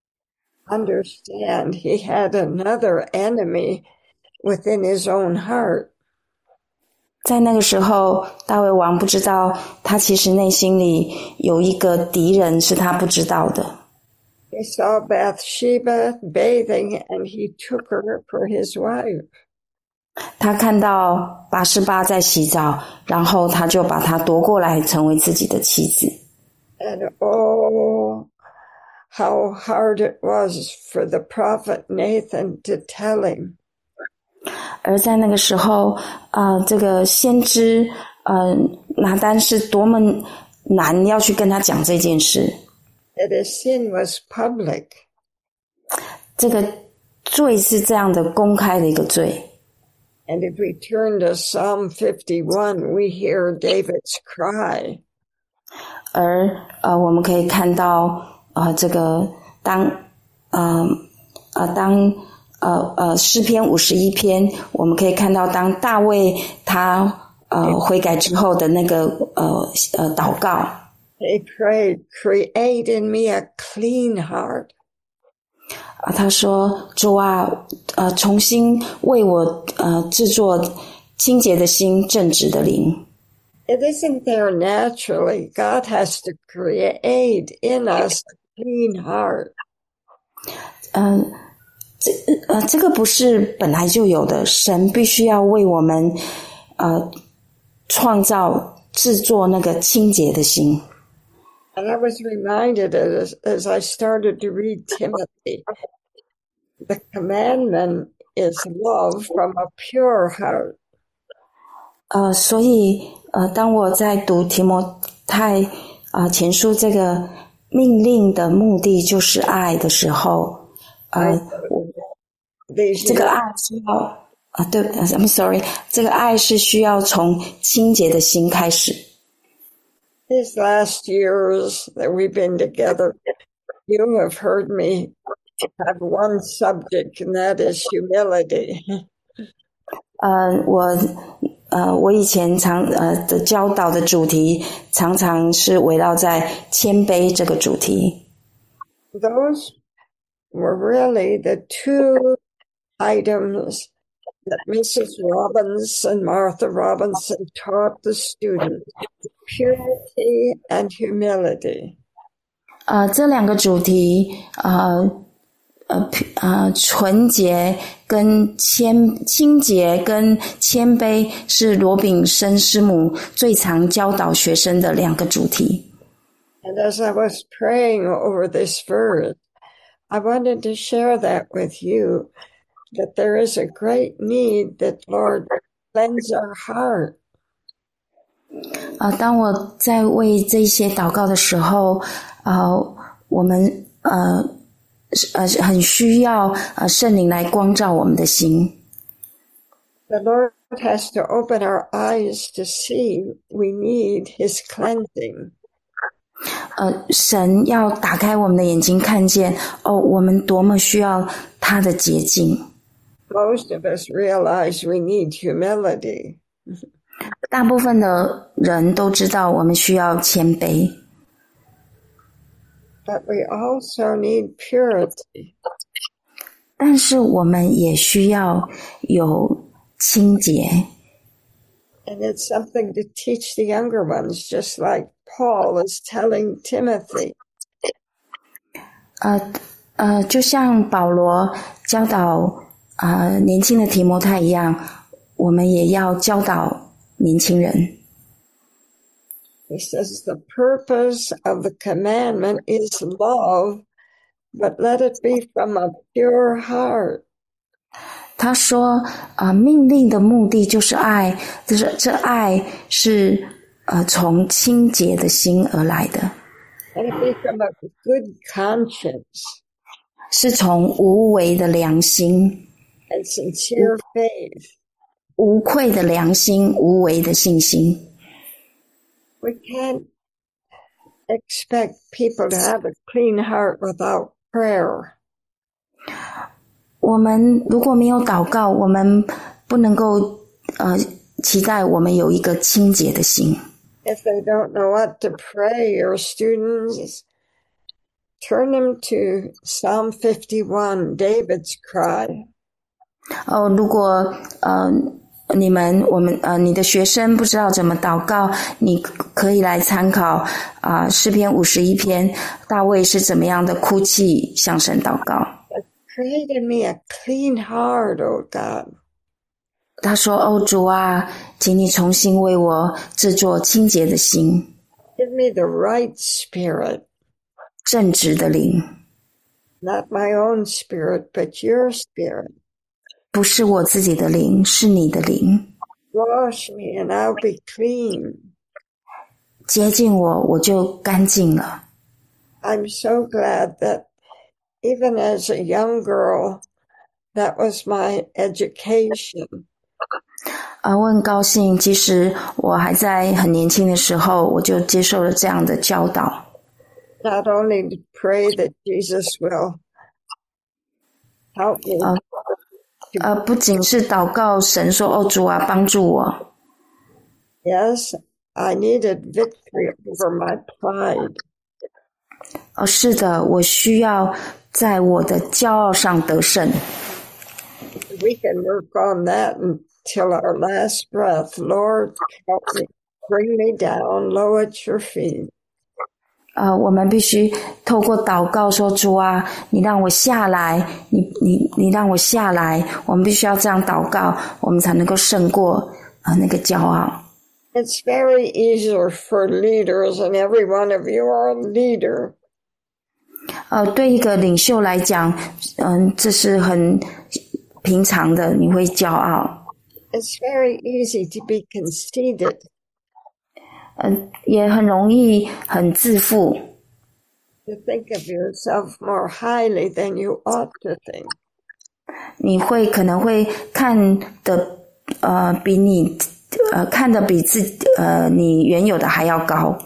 understand he had another enemy within his own heart. 在那个时候，大卫王不知道，他其实内心里有一个敌人是他不知道的。 He saw Bathsheba bathing and he took her for his wife. 他看到拔示巴在洗澡，然后他就把她夺过来成为自己的妻子。 And oh, how hard it was for the prophet Nathan to tell him. 而在那个时候，呃，这个先知呃拿单是多么难要去跟他讲这件事。 That his sin was public. 这个罪是这样的公开的一个罪。 And if we turn to Psalm fifty-one, we hear David's cry. 而呃，我们可以看到呃，这个当呃呃当。呃呃，诗篇五十一篇，我们可以看到，当大卫他呃悔改之后的那个呃呃祷告。 He prayed, "Create in me a clean heart." 啊，他说：“主啊，呃，重新为我呃制作清洁的心、正直的灵。” It isn't there naturally. God has to create in us a clean heart. 嗯、呃。这呃，这个不是本来就有的，神必须要为我们呃创造制作那个清洁的心。 And I was reminded as, as I started to read Timothy, the commandment is love from a pure heart. 呃，所以呃，当我在读提摩太啊、呃、前书这个命令的目的就是爱的时候。呃，这个爱是要啊，对 ，I'm sorry， 这个爱是需要从清洁的心开始。 These last years that we've been together, you have heard me have one subject, and that is humility. 呃，我呃，我以前常呃的教导的主题常常是围绕在谦卑这个主题。 Those were really the two items that Missus Robbins and Martha Robinson taught the students, purity and humility. 呃，这两个主题，呃呃呃，纯洁跟谦清洁跟谦卑是罗炳生师母最常教导学生的两个主题。 And as I was praying over this verse, I wanted to share that with you, that there is a great need that Lord cleanse our heart. 呃，当我在为这些祷告的时候，呃，我们呃呃很需要呃圣灵来光照我们的心。 The Lord has to open our eyes to see we need His cleansing. 呃，神要打开我们的眼睛，看见哦，我们多么需要他的洁净。 Most of us realize we need humility. 大部分的人都知道我们需要谦卑。 But we also need purity. 但是我们也需要有清洁。 And it's something to teach the younger ones, just like Paul is telling Timothy. 呃呃，就像保罗教导呃年轻的提摩太一样，我们也要教导年轻人。 He says the purpose of the commandment is love, but let it be from a pure heart. 他说，呃，命令的目的就是爱，就是这爱是呃从清洁的心而来的， Let it be from a good conscience 是从无为的良心、 and sincere faith. 无愧的良心、无为的信心。 We can't expect people to have a clean heart without prayer. 我们如果没有祷告，我们不能够呃期待我们有一个清洁的心。 If they don't know what to pray, your students, turn them to Psalm fifty-one, David's cry. 哦，如果呃你们我们呃你的学生不知道怎么祷告，你可以来参考啊、呃、诗篇五十一篇，大卫是怎么样的哭泣向神祷告。 Create in me a clean heart, O God. 他说：“哦，主啊，请你重新为我制作清洁的心， Give me the right spirit, 正直的灵， not my own spirit, but your spirit. 不是我自己的灵，是你的灵。 Wash me and I'll be clean. 接近我，我就干净了。” I'm so glad that even as a young girl, that was my education. 啊，我很高兴，即使我还在很年轻的时候，我就接受了这样的教导。 Not only to pray that Jesus will help me. 呃呃，不仅是祷告神说：“哦，主啊，帮助我。” Yes, I needed victory over my pride. 哦，是的，我需要在我的骄傲上得胜。 We can work on that until our last breath. Lord, help me. Bring me down low at your feet. 呃，我们必须透过祷告说：“主啊，你让我下来，你你你让我下来。”我们必须要这样祷告，我们才能够胜过呃那个骄傲。 It's very easier for leaders, and every one of you are a leader. 呃，对一个领袖来讲，嗯，这是很平常的，你会骄傲。 It's very easy to be conceited. 嗯，也很容易很自负。 To think of yourself more highly than you ought to think. 你会可能会看的呃比你呃看的比自呃你原有的还要高。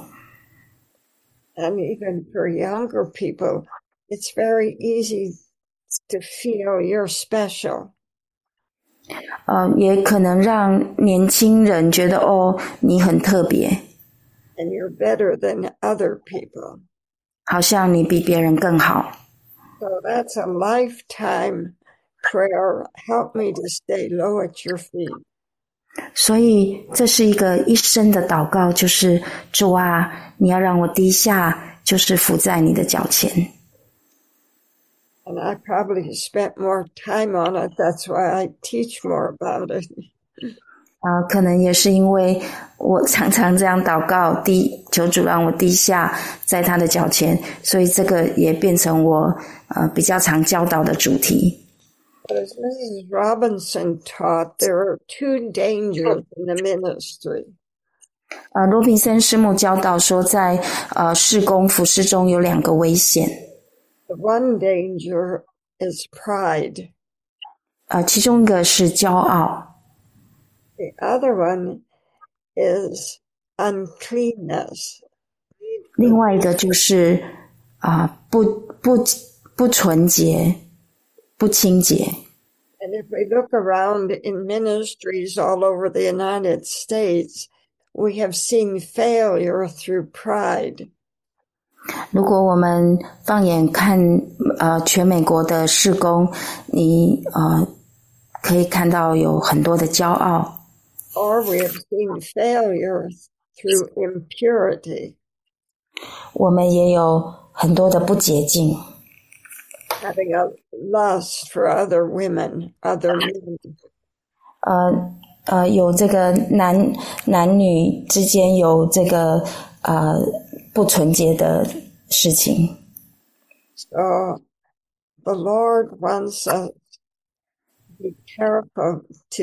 And even for younger people, it's very easy to feel you're special. 呃，也可能让年轻人觉得哦，你很特别， And you're better than other people. 好像你比别人更好。 So that's a lifetime prayer. Help me to stay low at your feet. 所以这是一个一生的祷告，就是主啊，你要让我低下，就是伏在你的脚前。 And I probably spent more time on it. That's why I teach more about it. 啊、可能也是因为我常常这样祷告，低求主让我低下在他的脚前，所以这个也变成我呃比较常教导的主题。 But as Missus Robinson taught, there are two dangers in the ministry. 呃，罗宾森师母教导说在，呃事工服事中有两个危险。 The one danger is pride. 呃，其中一个是骄傲。 The other one is uncleanness. 另外一个就是啊、呃、不不不纯洁、不清洁。 And if we look around in ministries all over the United States, we have seen failure through pride. 如果我们放眼看呃全美国的事工，你呃可以看到有很多的骄傲。 Or we have seen failure through impurity. 我们也有很多的不洁净。 Having a lust for other women, other men. 呃呃，有这个男男女之间有这个呃不纯洁的事情。 So the Lord wants us to be careful to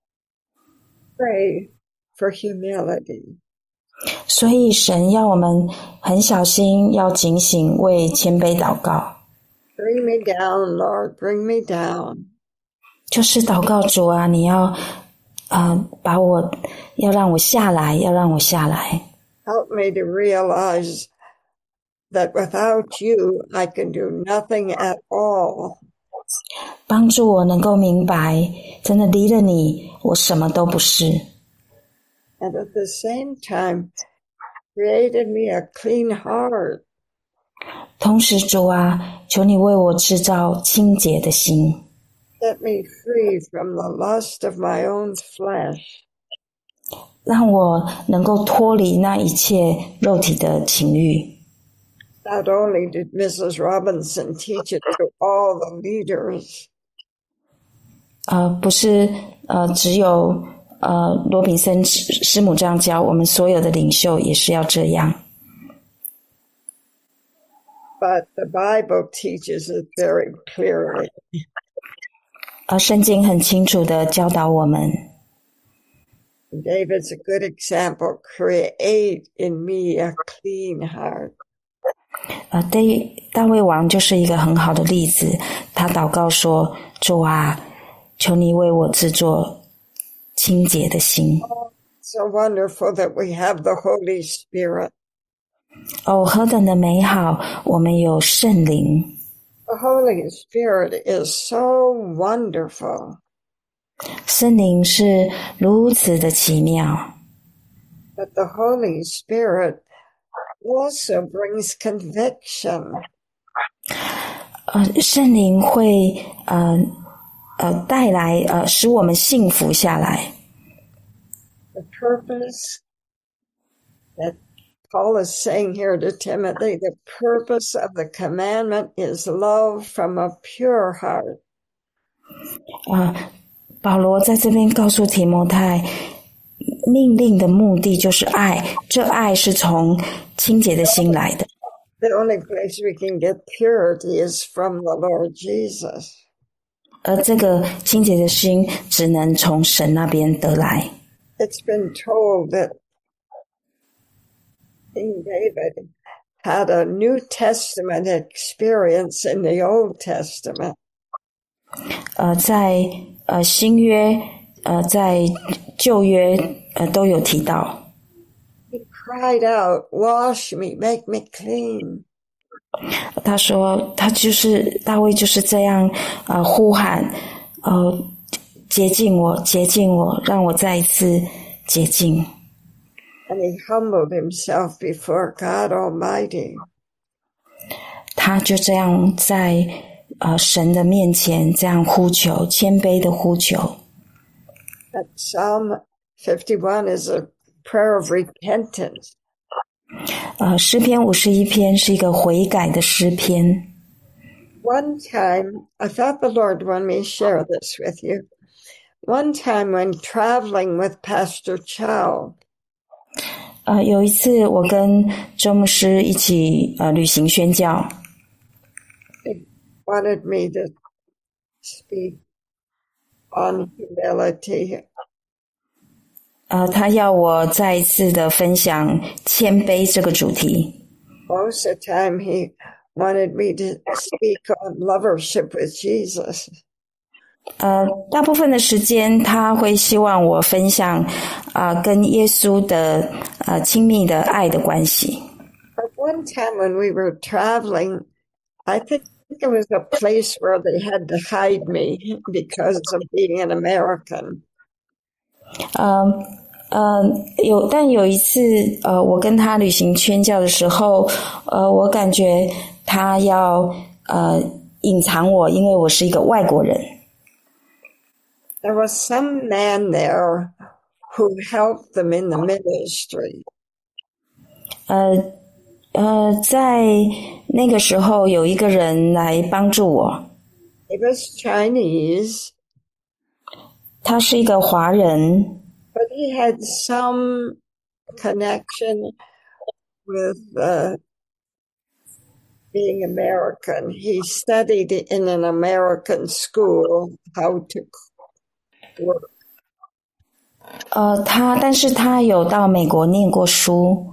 pray for humility. 所以神要我们很小心，要警醒，为谦卑祷告。 Bring me down, Lord, bring me down. 就是祷告主啊，你要呃把我要让我下来，要让我下来。 Help me to realize that without you, I can do nothing at all. 帮助我能够明白，真的离了你，我什么都不是。 And at the same time, created me a clean heart. 同时主啊，求你为我制造清洁的心。 Set me free from the lust of my own flesh. 让我能够脱离那一切肉体的情欲。 Not only did Missus Robinson teach it to all the leaders, 呃，不是呃，只有呃罗比森师师母这样教，我们所有的领袖也是要这样。 but the Bible teaches it very clearly. 而圣经很清楚地教导我们。 David's a good example. Create in me a clean heart. 呃，大卫王就是一个很好的例子。他祷告说：“主啊，求你为我制作清洁的心。” So wonderful that we have the Holy Spirit. 哦，何等的美好，我们有圣灵。 The Holy Spirit is so wonderful. 圣灵是如此的奇妙。 But the Holy Spirit also brings conviction. 呃，圣灵会呃呃带来呃使我们幸福下来。 The purpose that Paul is saying here to Timothy, the purpose of the commandment is love from a pure heart. 啊、呃，保罗在这边告诉提摩太，命令的目的就是爱，这爱是从清洁的心来的。 The only place we can get purity is from the Lord Jesus. 而这个清洁的心只能从神那边得来。 It's been told that King David had a New Testament experience in the Old Testament. 呃，在呃新约呃在旧约呃都有提到。 He cried out, "Wash me, make me clean." 他说，他就是大卫就是这样呃呼喊，呃洁净我，洁净我，让我再一次洁净。 And he humbled himself before God Almighty. 他就这样在呃神的面前这样呼求，谦卑的呼求。 That Psalm fifty-one is a prayer of repentance. 呃，诗篇五十一篇是一个悔改的诗篇。 One time, I thought the Lord wanted me to share this with you. One time when traveling with Pastor Chow, 呃，有一次我跟周牧师一起呃旅行宣教。 he wanted me to speak on humility. 呃，他要我再一次的分享谦卑这个主题。 Most of the time, he wanted me to speak on lovership with Jesus. 呃，大部分的时间他会希望我分享啊、呃、跟耶稣的呃亲密的爱的关系。 At one time when we were traveling, I think it was a place where they had to hide me because of being an American. 呃呃，有，但有一次，呃，我跟他旅行宣教的时候，呃，我感觉他要呃隐藏我，因为我是一个外国人。 There was some man there who helped them in the ministry. 呃呃，在那个时候有一个人来帮助我。 He was Chinese. 他是一个华人。 But he had some connection with uh, being American. He studied in an American school how to work. 呃，他但是他有到美国念过书。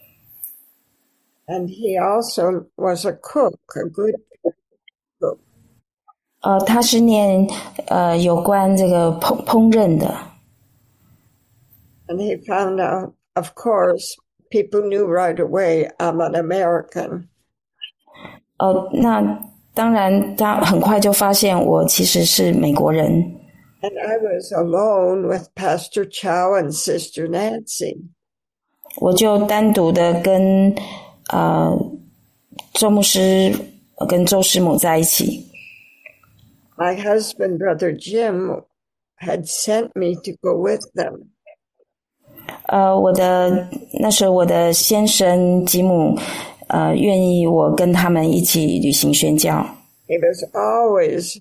And he also was a cook, a good cook. 呃，他是念呃有关这个烹烹饪的。 And he found out, of course, people knew right away I'm an American. 呃，那当然，他很快就发现我其实是美国人。 And I was alone with Pastor Chow and Sister Nancy. 我就单独的跟呃周牧师跟周师母在一起。 My husband, Brother Jim, had sent me to go with them. 呃，我的那时候我的先生吉姆呃愿意我跟他们一起旅行宣教。 He was always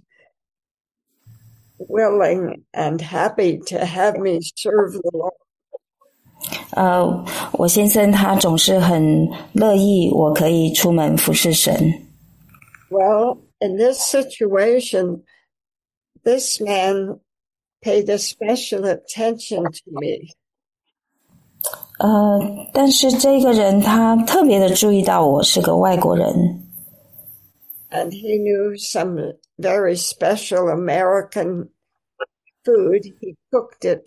willing and happy to have me serve the Lord. 呃，我先生他总是很乐意我可以出门服侍神。 Well, in this situation, this man paid a special attention to me. 呃，但是这个人他特别的注意到我是个外国人。 And he knew some very special American food. He cooked it.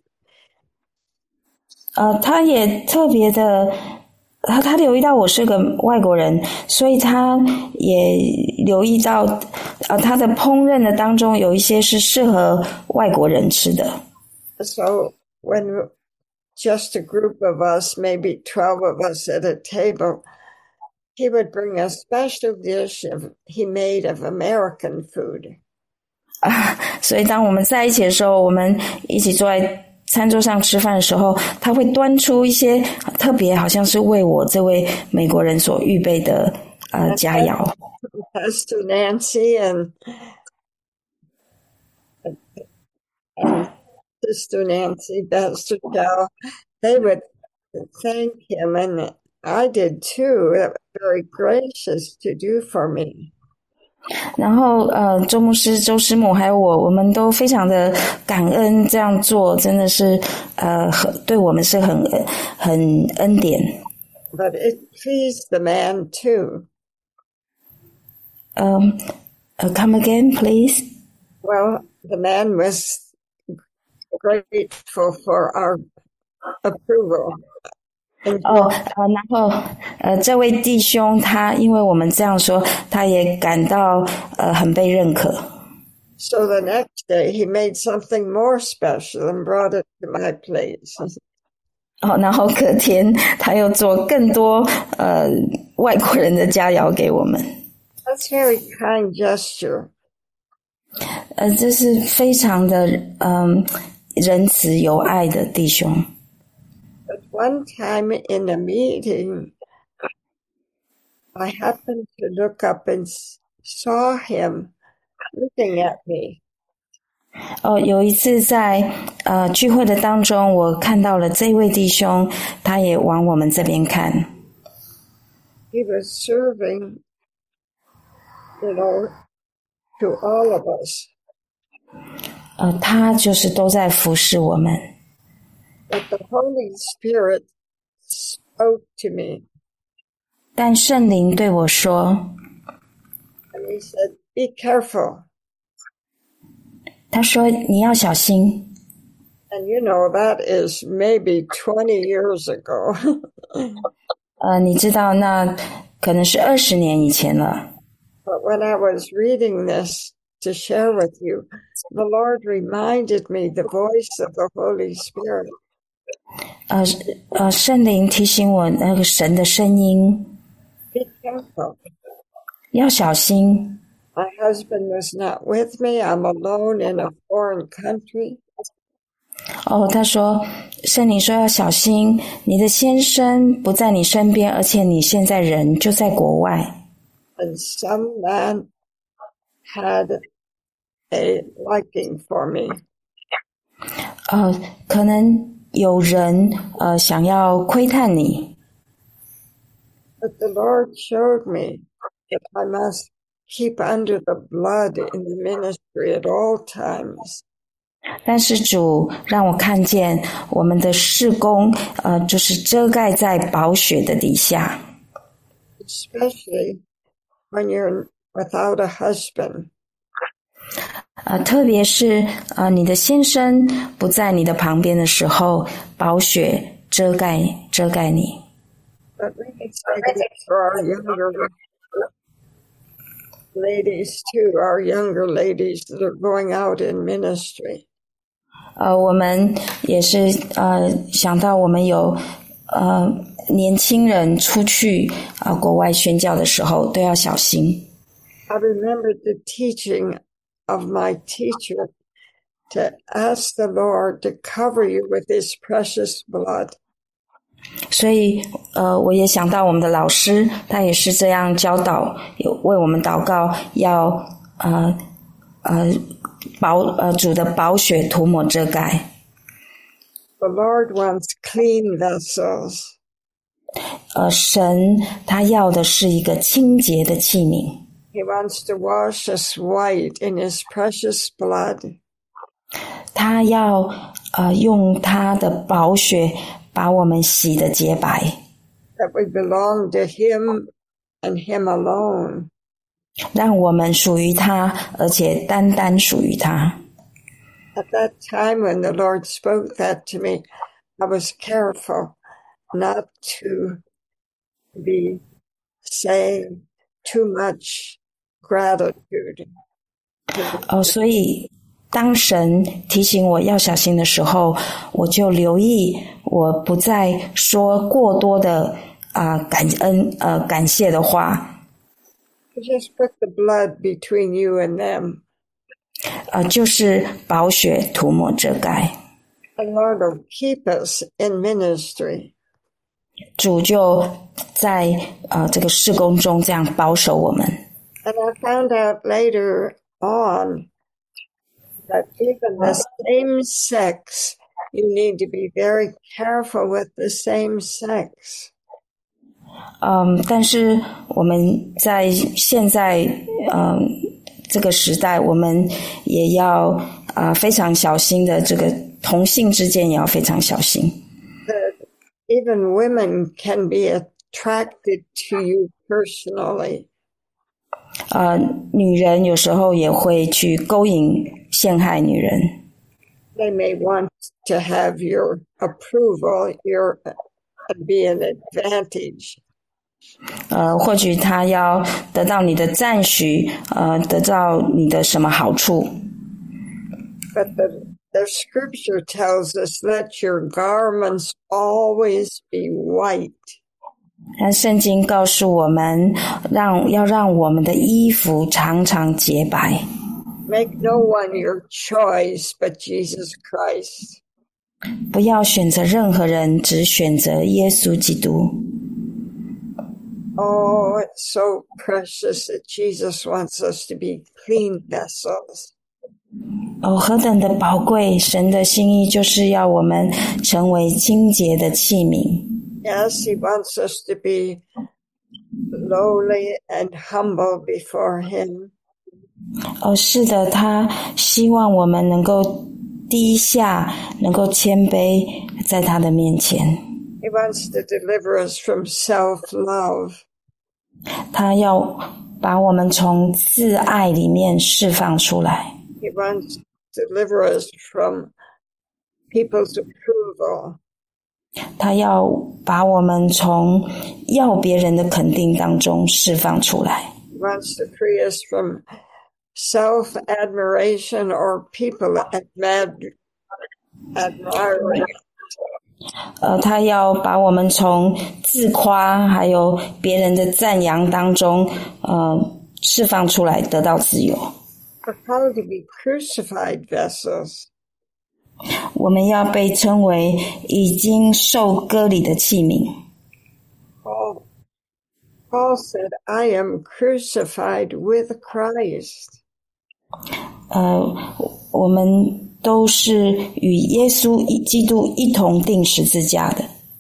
呃，他也特别的，他他留意到我是个外国人，所以他也留意到，呃，他的烹饪的当中有一些是适合外国人吃的。 So when just a group of us, maybe twelve of us at a table, he would bring a special dish of, he made of American food. 啊，所以当我们在一起的时候，我们一起坐在餐桌上吃饭的时候，他会端出一些特别好像是为我这位美国人所预备的呃佳肴。 Pastor Nancy and, and Sister Nancy, Pastor Chow, they would thank him, and I did too. It was very gracious to do for me. 然后呃，周牧师、周师母还有我，我们都非常的感恩这样做，真的是呃，很对我们是很很恩典。 But it pleased the man too. Um, uh, come again, please. Well, the man was grateful for our approval. 哦，呃，然后呃，这位弟兄他因为我们这样说，他也感到呃很被认可。 So the next day he made something more special and brought it to my place. 哦，然后隔天他又做更多呃外国人的佳肴给我们。 That's very kind gesture. 呃，这是非常的嗯仁慈有爱的弟兄。 But one time in a meeting, I happened to look up and saw him looking at me. 哦，有一次在呃聚会的当中，我看到了这位弟兄，他也往我们这边看。 He was serving, you know, to all of us. 呃，他就是都在服侍我们。 But the Holy Spirit spoke to me. 但圣灵对我说 And he said, be careful. 他说你要小心。 And you know, that is maybe twenty years ago. 呃，你知道那可能是二十年以前了。 But when I was reading this to share with you, the Lord reminded me the voice of the Holy Spirit. 呃呃，圣灵提醒我那个神的声音， Be careful. 要小心。 My husband was not with me. I'm alone in a foreign country. 哦，他说，圣灵说要小心，你的先生不在你身边，而且你现在人就在国外。 And some man had a liking for me. 呃，可能有人呃想要窥探你。 But the Lord showed me that I must keep under the blood in the ministry at all times. 但是主让我看见我们的事工，呃，就是遮盖在宝血的底下。 Especially when you're without a husband. 呃，特别是呃，你的先生不在你的旁边的时候，宝血遮盖遮盖你。 But we can say that for our younger ladies too, our younger ladies that are going out in ministry. 呃，我们也是呃想到我们有呃年轻人出去啊、呃、国外宣教的时候都要小心。 I remember the teaching of my teacher to ask the Lord to cover you with His precious blood. 所以呃我也想到我们的老师，他也是这样教导，有为我们祷告，要呃呃宝呃主的宝血涂抹遮盖。 The Lord wants clean vessels. 呃神他要的是一个清洁的器皿。 He wants to wash us white in His precious blood. 他要呃用他的宝血把我们洗得洁白。 That we belong to Him and Him alone. 让我们属于他，而且单单属于他。 At that time when the Lord spoke that to me, I was careful not to be saying too much gratitude. 哦，所以当神提醒我要小心的时候，我就留意，我不再说过多的啊、呃、感恩呃感谢的话。 Just put the blood between you and them. 呃，就是宝血涂抹遮盖。 The Lord will keep us in ministry. 主就在呃这个事工中这样保守我们。 And I found out later on that even the same sex, you need to be very careful with the same sex. 嗯，但是我们在现在嗯这个时代，我们也要啊、呃、非常小心的，这个同性之间也要非常小心。 That even women can be attracted to you personally. 呃，女人有时候也会去勾引、陷害女人。 They may want to have your approval, your be an advantage. 呃，或许他要得到你的赞许，呃，得到你的什么好处。 But the, the scripture tells us, let your garments always be white. 但圣经告诉我们，让要让我们的衣服常常洁白。 Make no one your choice but Jesus Christ. 不要选择任何人，只选择耶稣基督。 Oh, it's so precious that Jesus wants us to be clean vessels. 哦，何等的宝贵！神的心意就是要我们成为清洁的器皿。 Yes, He wants us to be lowly and humble before Him. 哦，是的，他希望我们能够低下，能够谦卑在他的面前。 He wants to deliver us from self-love. 他要把我们从自爱里面释放出来。 He wants to deliver us from people's approval. 他要把我们从要别人的肯定当中释放出来。 He wants to free us from self-admiration or people admir- admiring. 呃，他要把我们从自夸还有别人的赞扬当中，呃，释放出来，得到自由。 We're called to be crucified vessels. 我们要被称为已经受割礼的器皿。 Paul, Paul said, I am crucified with Christ. 呃，我们都是与耶稣基督一同钉十字架的。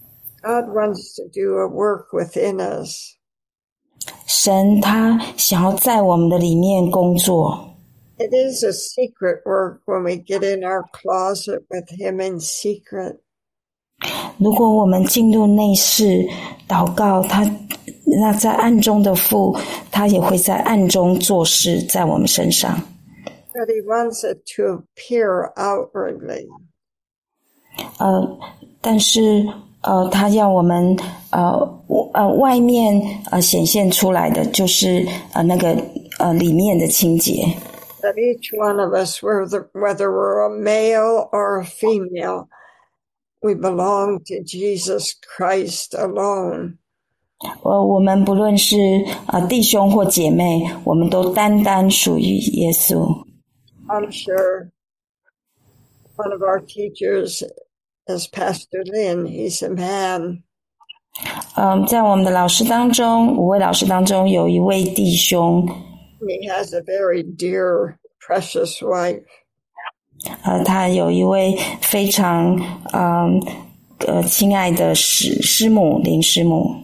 God wants to do a work within us. 神他想要在我们的里面工作。 It is a secret work when we get in our closet with Him in secret. 如果我们进入内室祷告，他那在暗中的父，他也会在暗中做事在我们身上。 But He wants it to appear outwardly. 呃，但是呃，他要我们呃呃外面呃显现出来的就是呃那个呃里面的清洁。 That each one of us, whether whether we're a male or a female, we belong to Jesus Christ alone. 呃，我们不论是呃弟兄或姐妹，我们都单单属于耶稣。 I'm sure one of our teachers is Pastor Lin. He's a man. 嗯，在我们的老师当中，五位老师当中有一位弟兄。 He has a very dear, precious wife. 呃，他有一位非常嗯 呃, 呃亲爱的师师母林师母。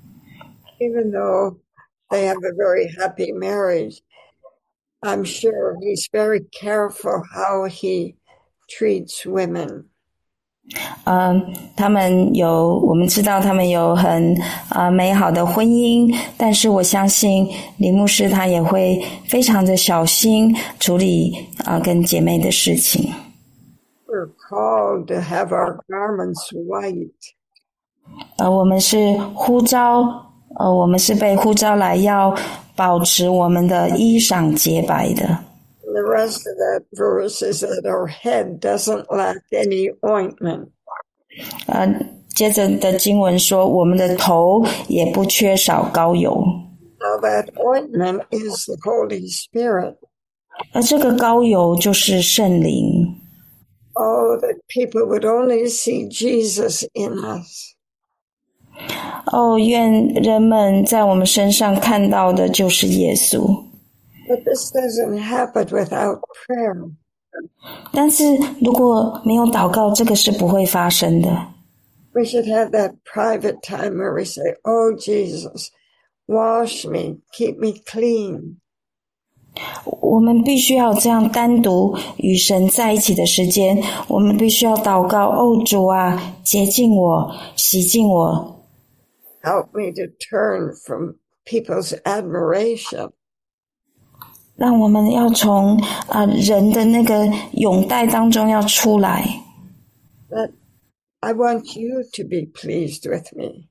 Even though they have a very happy marriage, I'm sure he's very careful how he treats women. 嗯，他们有，我们知道他们有很呃美好的婚姻，但是我相信林牧师他也会非常的小心处理啊、呃、跟姐妹的事情。 We're called to have our garments white. 呃，我们是呼召，呃，我们是被呼召来要保持我们的衣裳洁白的。 The rest of that verse is that our head doesn't lack any ointment. 呃，接着的经文说，我们的头也不缺少膏油。 Now that ointment is the Holy Spirit. 而这个膏油就是圣灵。 Oh, that people would only see Jesus in us. 哦，愿人们在我们身上看到的就是耶稣。 But this doesn't happen without prayer. 但是如果没有祷告，这个是不会发生的。 We should have that private time where we say, "Oh, Jesus, wash me, keep me clean." 我们必须要这样单独与神在一起的时间，我们必须要祷告，哦，主啊，洁净我，洗净我。 Help me to turn from people's admiration. 让我们要从啊、呃、人的那个拥戴当中要出来。 That I want you to be pleased with me.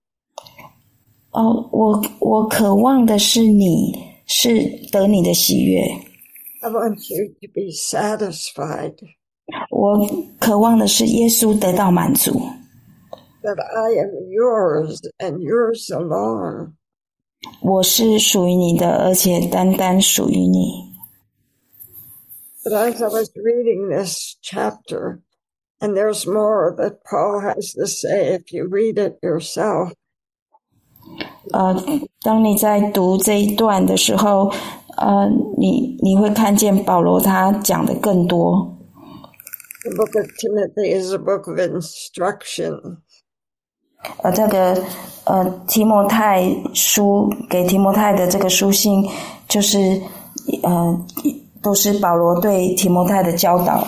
哦，我我渴望的是你是得你的喜悦。 I want you to be satisfied. 我渴望的是耶稣得到满足。 That I am yours and yours alone. 我是属于你的，而且单单属于你。 But as I was reading this chapter, and there's more that Paul has to say if you read it yourself. 呃，当你在读这一段的时候，呃，你你会看见保罗他讲的更多。 The book of Timothy is a book of instruction. 呃，这个呃提摩太书给提摩太的这个书信，就是呃都是保罗对提摩太的教导。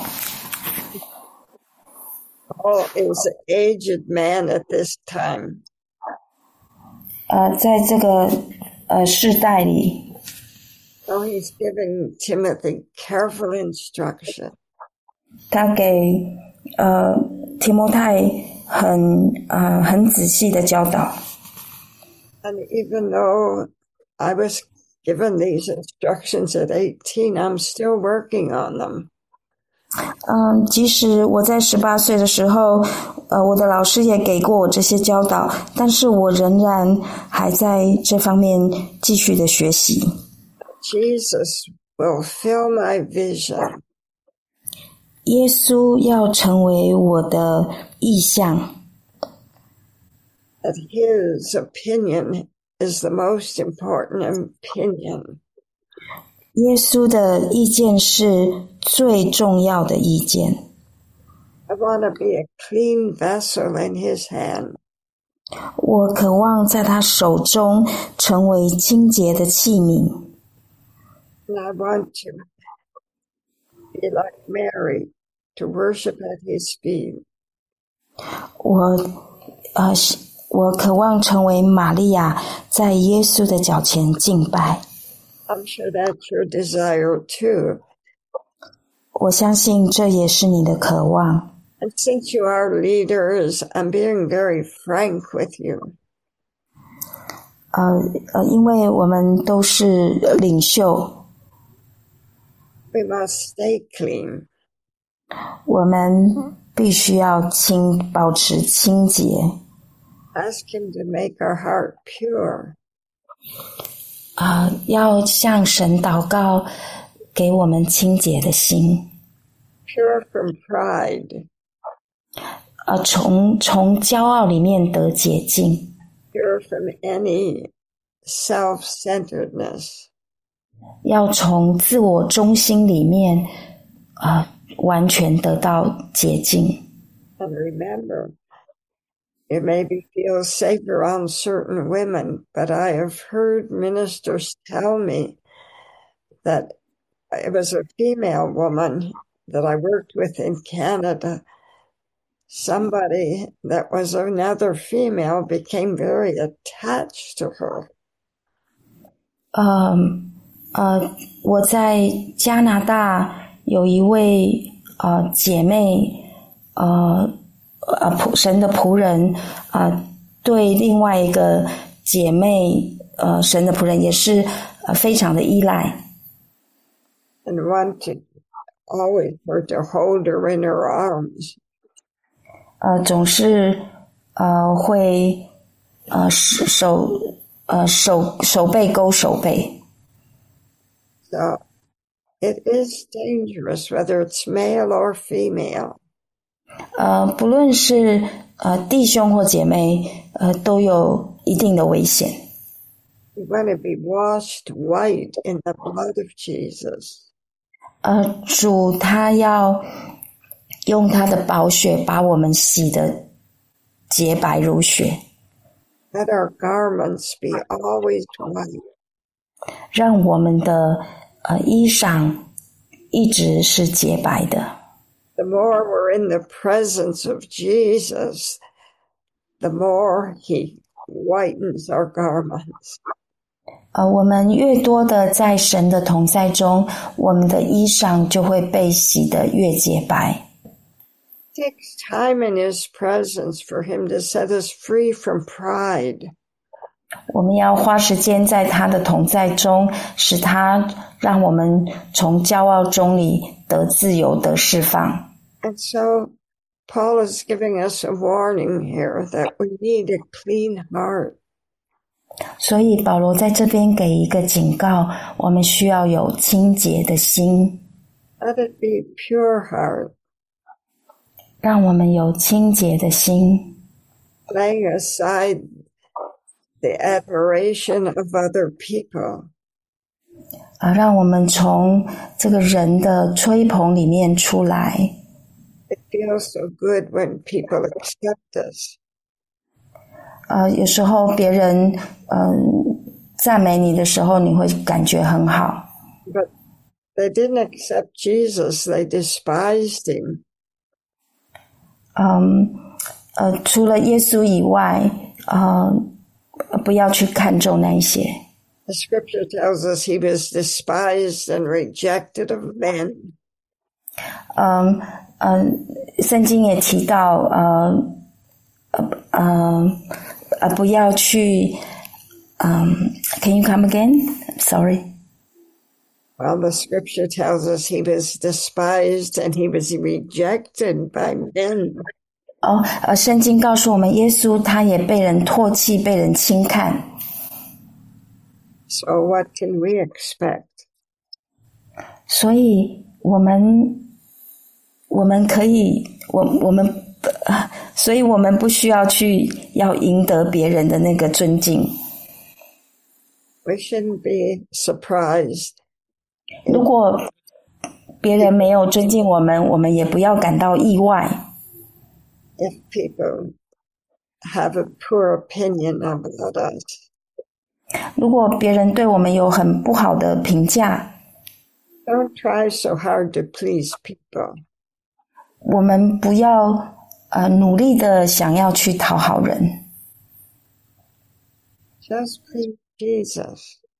Paul is an aged man at this time. 呃，在这个呃世代里， So he's giving Timothy careful instruction. 他给呃提摩太很呃很仔细的教导。 And even though I was given these instructions at eighteen, I'm still working on them. 嗯，即使我在十八岁的时候，呃，我的老师也给过我这些教导，但是我仍然还在这方面继续的学习。 Jesus will fill my vision. 耶稣要成为我的意向。 That his opinion is the most important opinion. 耶稣的意见是最重要的意见。 I want to be a clean vessel in his hand. 我渴望在他手中成为清洁的器皿。 And I want to be like Mary, to worship at his feet. 我呃，我渴望成为玛利亚，在耶稣的脚前敬拜。 I'm sure that's your desire too. 我相信这也是你的渴望。 And since you are leaders, I'm being very frank with you. 呃呃，因为我们都是领袖， We must stay clean. 我们必须要清，保持清洁。 Ask him to make our heart pure. 啊、呃，要向神祷告，给我们清洁的心。 Pure from pride. 呃，从从骄傲里面得洁净。 Pure from any self-centeredness. 要从自我中心里面，呃，完全得到洁净。 And remember, you maybe feel safe around certain women, but I have heard ministers tell me that it was a female woman that I worked with in Canada. Somebody that was another female became very attached to her. 呃呃，我在加拿大有一位呃姐妹，呃呃仆神的仆人，呃对另外一个姐妹，呃神的仆人也是呃非常的依赖。 And wanted always her to hold her in her arms. 呃，总是呃会呃手呃手手背勾手背。 So it is dangerous, whether it's male or female. 呃，不论是呃弟兄或姐妹，呃都有一定的危险。 We want to be washed white in the blood of Jesus. 呃，主他要用他的宝血把我们洗得洁白如雪。 Let our garments be always white. 让我们的呃衣裳一直是洁白的。 The more we're in the presence of Jesus, the more he whitens our garments. 呃，我们越多的在神的同在中，我们的衣裳就会被洗得越洁白。 It takes time in his presence for him to set us free from pride. 我们要花时间在他的同在中，使他让我们从骄傲中里得自由得释放。 And so Paul is giving us a warning here that we need a clean heart. 所以保罗在这边给一个警告，我们需要有清洁的心。 Let it be pure heart. 让我们有清洁的心。 Laying aside the admiration of other people. 啊，让我们从这个人的吹捧里面出来。 It feels so good when people accept us. 呃，有时候别人嗯、呃、赞美你的时候，你会感觉很好。 But they didn't accept Jesus, they despised him. 嗯，呃，除了耶稣以外，呃，不要去看重那一些。 The scripture tells us he was despised and rejected of men. 嗯嗯，圣经也提到，呃呃呃呃，不要去，嗯 ，Can you come again? Sorry. Well, the scripture tells us he was despised and he was rejected by men. 哦，呃，圣经告诉我们，耶稣他也被人唾弃，被人轻看。 So what can we expect? 所以我们我们可以，我我们，呃，所以我们不需要去要赢得别人的那个尊敬。 We shouldn't be surprised. 如果别人没有尊敬我们，我们也不要感到意外。 If people have a poor opinion about us. 如果别人对我们有很不好的评价， Don't try so hard to please people. 我们不要呃努力的想要去讨好人， Just please Jesus.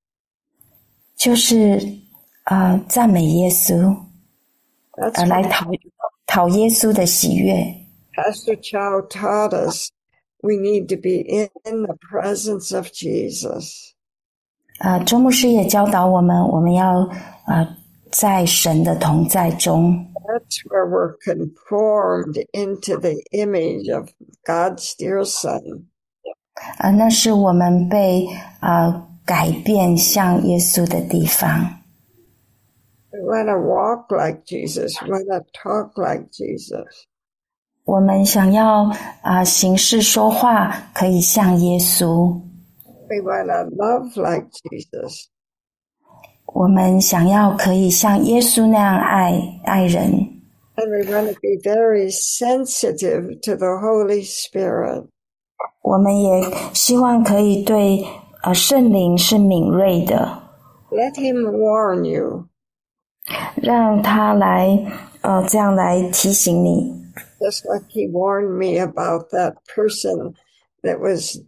就是呃赞美耶稣， That's 呃来 what 讨讨耶稣的喜悦。 Pastor Chow taught us. We need to be in the presence of Jesus. 呃，周牧师也教导我们，我们要呃在神的同在中。 That's where we're conformed into the image of God's dear Son. 呃，那是我们被呃改变像耶稣的地方。 We want to walk like Jesus. We want to talk like Jesus. 我们想要啊、呃、行事说话可以像耶稣， We want to love like Jesus. 我们想要可以像耶稣那样爱爱人， And we want to be very sensitive to the Holy Spirit. 我们也希望可以对呃圣灵是敏锐的， Let him warn you. 让他来呃这样来提醒你。 Just like he warned me about that person that was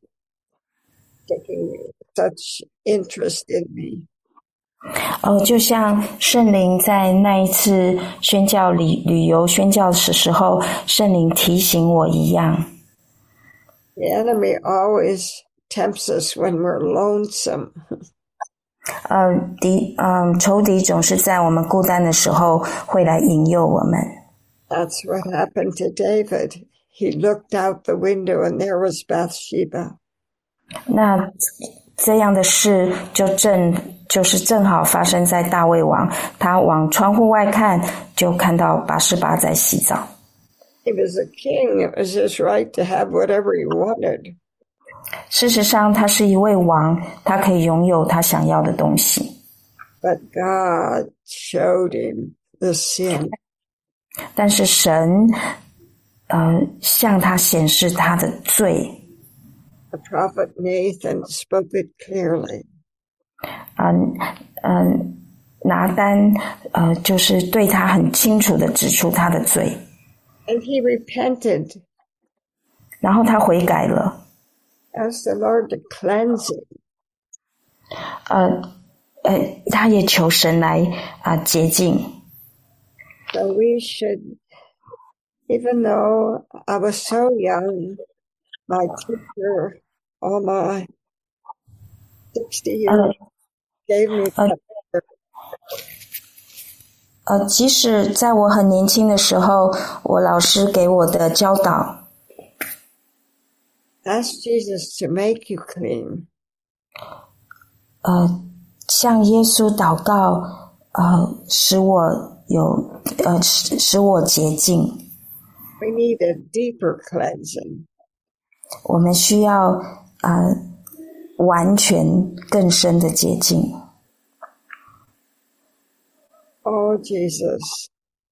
taking such interest in me. 哦，就像圣灵在那一次宣教旅旅游宣教的时候，圣灵提醒我一样。 The enemy always tempts us when we're lonesome. 呃，敌，嗯，仇敌总是在我们孤单的时候会来引诱我们。 That's what happened to David. He looked out the window and there was Bathsheba. 那这样的事就正就是正好发生在大卫王，他往窗户外看，就看到拔示巴在洗澡。 He was a king. It was his right to have whatever he wanted. 事实上，他是一位王，他可以拥有他想要的东西。 But God showed him the sin. 但是神，呃，向他显示他的罪。 The prophet Nathan spoke it clearly. 嗯嗯，拿单，呃，就是对他很清楚的指出他的罪， And he repented. 然后他悔改了， Asked the Lord to cleanse him. 呃呃，他也求神来啊、呃、洁净。 So we should, even though I was so young, my teacher, all my sixty years, gave me that. 呃，即使在我很年轻的时候，我老师给我的教导， Ask Jesus to make you clean. 呃，向耶稣祷告，呃，使我有，呃，使使我洁净。 We need a deeper cleansing. 我们需要呃完全更深的洁净。 Oh, Jesus,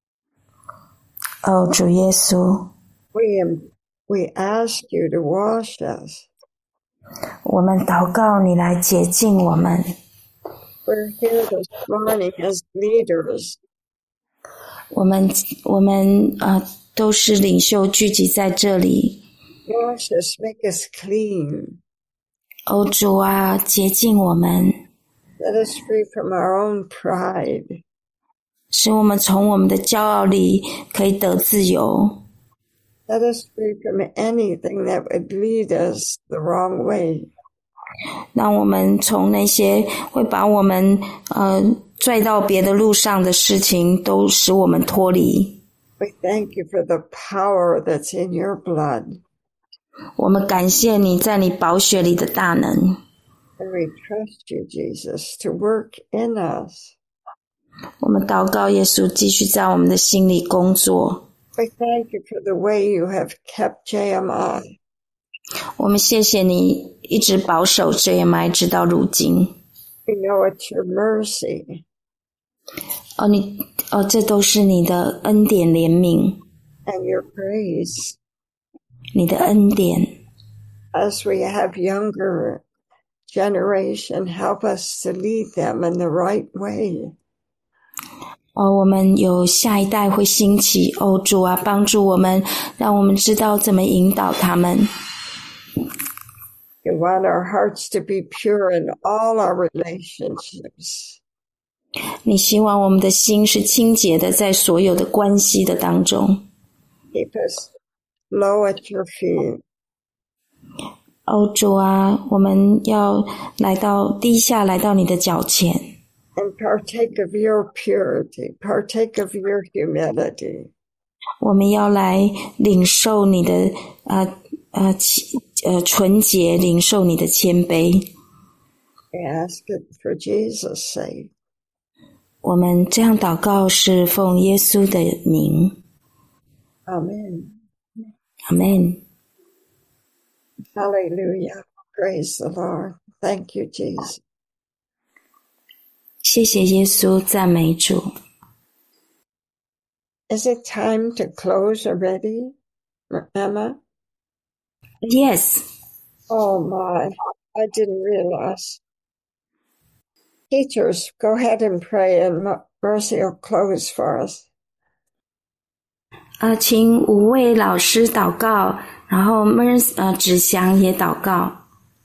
哦，主耶稣， we am, we ask you to wash us. 我们祷告你来洁净我们。 We're here this morning as leaders. 我们我们呃都是领袖聚集在这里。 Wash us, make us clean. 哦，主啊，洁净我们， Set us free from our own pride. 使我们从我们的骄傲里可以得自由。 Set us free from anything that would lead us the wrong way. 让我们从那些会把我们呃拽到别的路上的事情，都使我们脱离。 We thank you for the power that's in your blood. 我们感谢你在你宝血里的大能。 And we trust you, Jesus, to work in us. 我们祷告耶稣继续在我们的心里工作。 We thank you for the way you have kept J M I. 我们谢谢你一直保守 J M I 直到如今。 We know it's your mercy. 哦，你哦，这都是你的恩典怜悯， And your grace. 你的恩典。 As we have younger generation, help us to lead them in the right way. 哦，我们有下一代会兴起，哦，主啊，帮助我们，让我们知道怎么引导他们。 We want our hearts to be pure in all our relationships. 你希望我们的心是清洁的，在所有的关系的当中。 Keep us low at your feet. 哦，主啊，我们要来到低下，来到你的脚前。 And partake of your purity, partake of your humility. 我们要来领受你的呃呃呃纯洁，领受你的谦卑。 We ask it for Jesus' sake. 我们这样祷告是奉耶稣的名。 Amen. Amen. Hallelujah. Praise the Lord. Thank you, Jesus. 谢谢耶稣，赞美主。 Is it time to close already, Emma? Yes. Oh my, I didn't realize. Teachers, go ahead and pray and Mercy will close for us. 呃，请五位老师祷告，然后 Mercy 呃芷祥也祷告。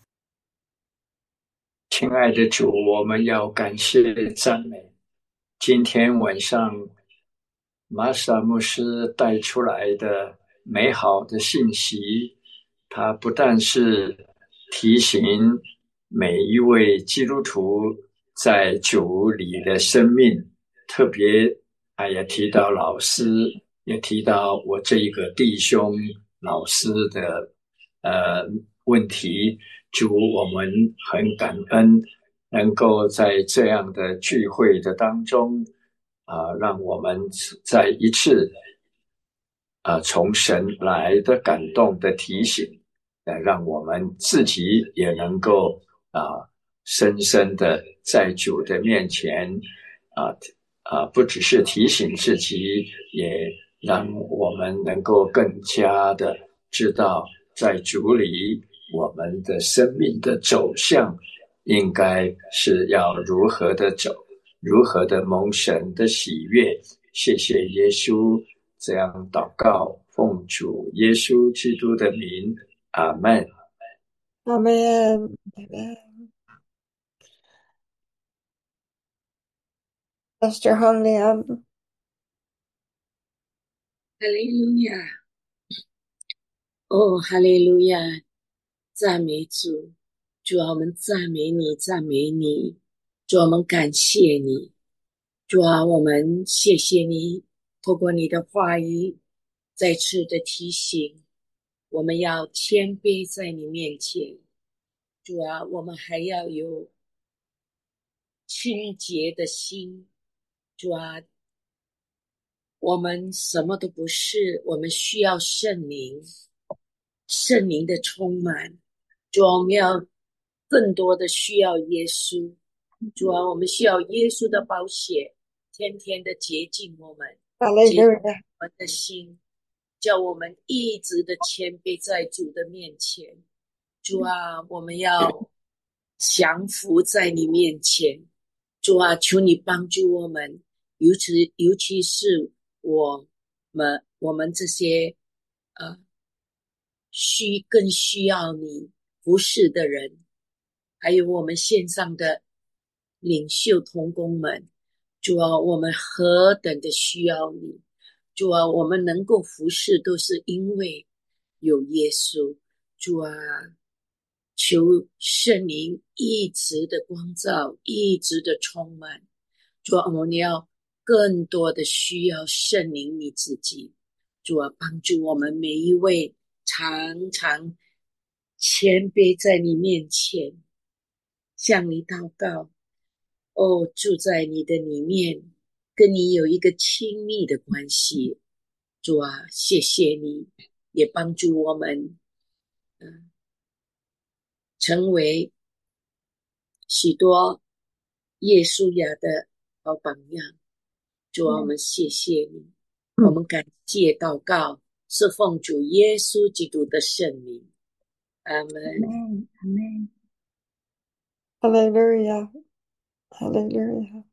亲爱的主，我们要感谢赞美。今天晚上玛莎牧师带出来的美好的信息，他不但是提醒每一位基督徒在主里的生命，特别他也提到老师，也提到我这一个弟兄老师的呃问题。主，我们很感恩能够在这样的聚会的当中啊、呃，让我们再一次啊、呃、从神来的感动的提醒，呃，让我们自己也能够啊、呃、深深的在主的面前啊啊、呃、不只是提醒自己，也让我们能够更加的知道在主里我们的生命的走向应该是要如何的走，如何的蒙神的喜悦。谢谢耶稣，这样祷告，奉主耶稣基督的名，阿们。 Amen. Amen. Pastor Hong Liang. 哈利路亚，哦，哈利路亚，赞美主，主啊，我们赞美你，赞美你，主啊，我们感谢你，主啊，我们谢谢你，透过你的话语，再次的提醒，我们要谦卑在你面前，主啊，我们还要有清洁的心，主啊，我们什么都不是，我们需要圣灵，圣灵的充满。主啊，我们要更多的需要耶稣。主啊，我们需要耶稣的宝血，天天的洁净我们，洁净我们的心，叫我们一直的谦卑在主的面前。主啊，我们要降服在你面前。主啊，求你帮助我们，尤其尤其是我们我们这些呃需更需要你服侍的人，还有我们线上的领袖同工们，主啊，我们何等的需要你，主啊，我们能够服侍都是因为有耶稣。主啊，求圣灵一直的光照，一直的充满。主啊，我们要更多的需要圣灵你自己。主啊，帮助我们每一位常常谦卑在你面前，向你祷告。哦，住在你的里面，跟你有一个亲密的关系。主啊，谢谢你，也帮助我们嗯，成为许多耶稣亚的好榜样。主啊，我们谢谢你，我们感谢祷告，是奉主耶稣基督的圣名。 阿门。 Amen. Amen. Hallelujah. Hallelujah.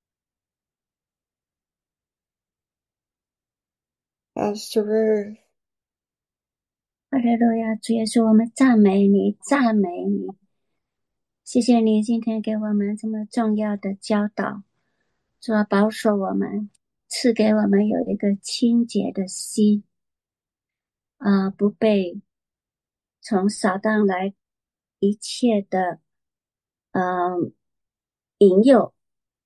Pastor Ruth. 哈利路亚，主耶稣，我们赞美你，赞美你。谢谢你今天给我们这么重要的教导，主啊，保守我们，赐给我们有一个清洁的心，啊、呃，不被从撒旦来一切的呃引诱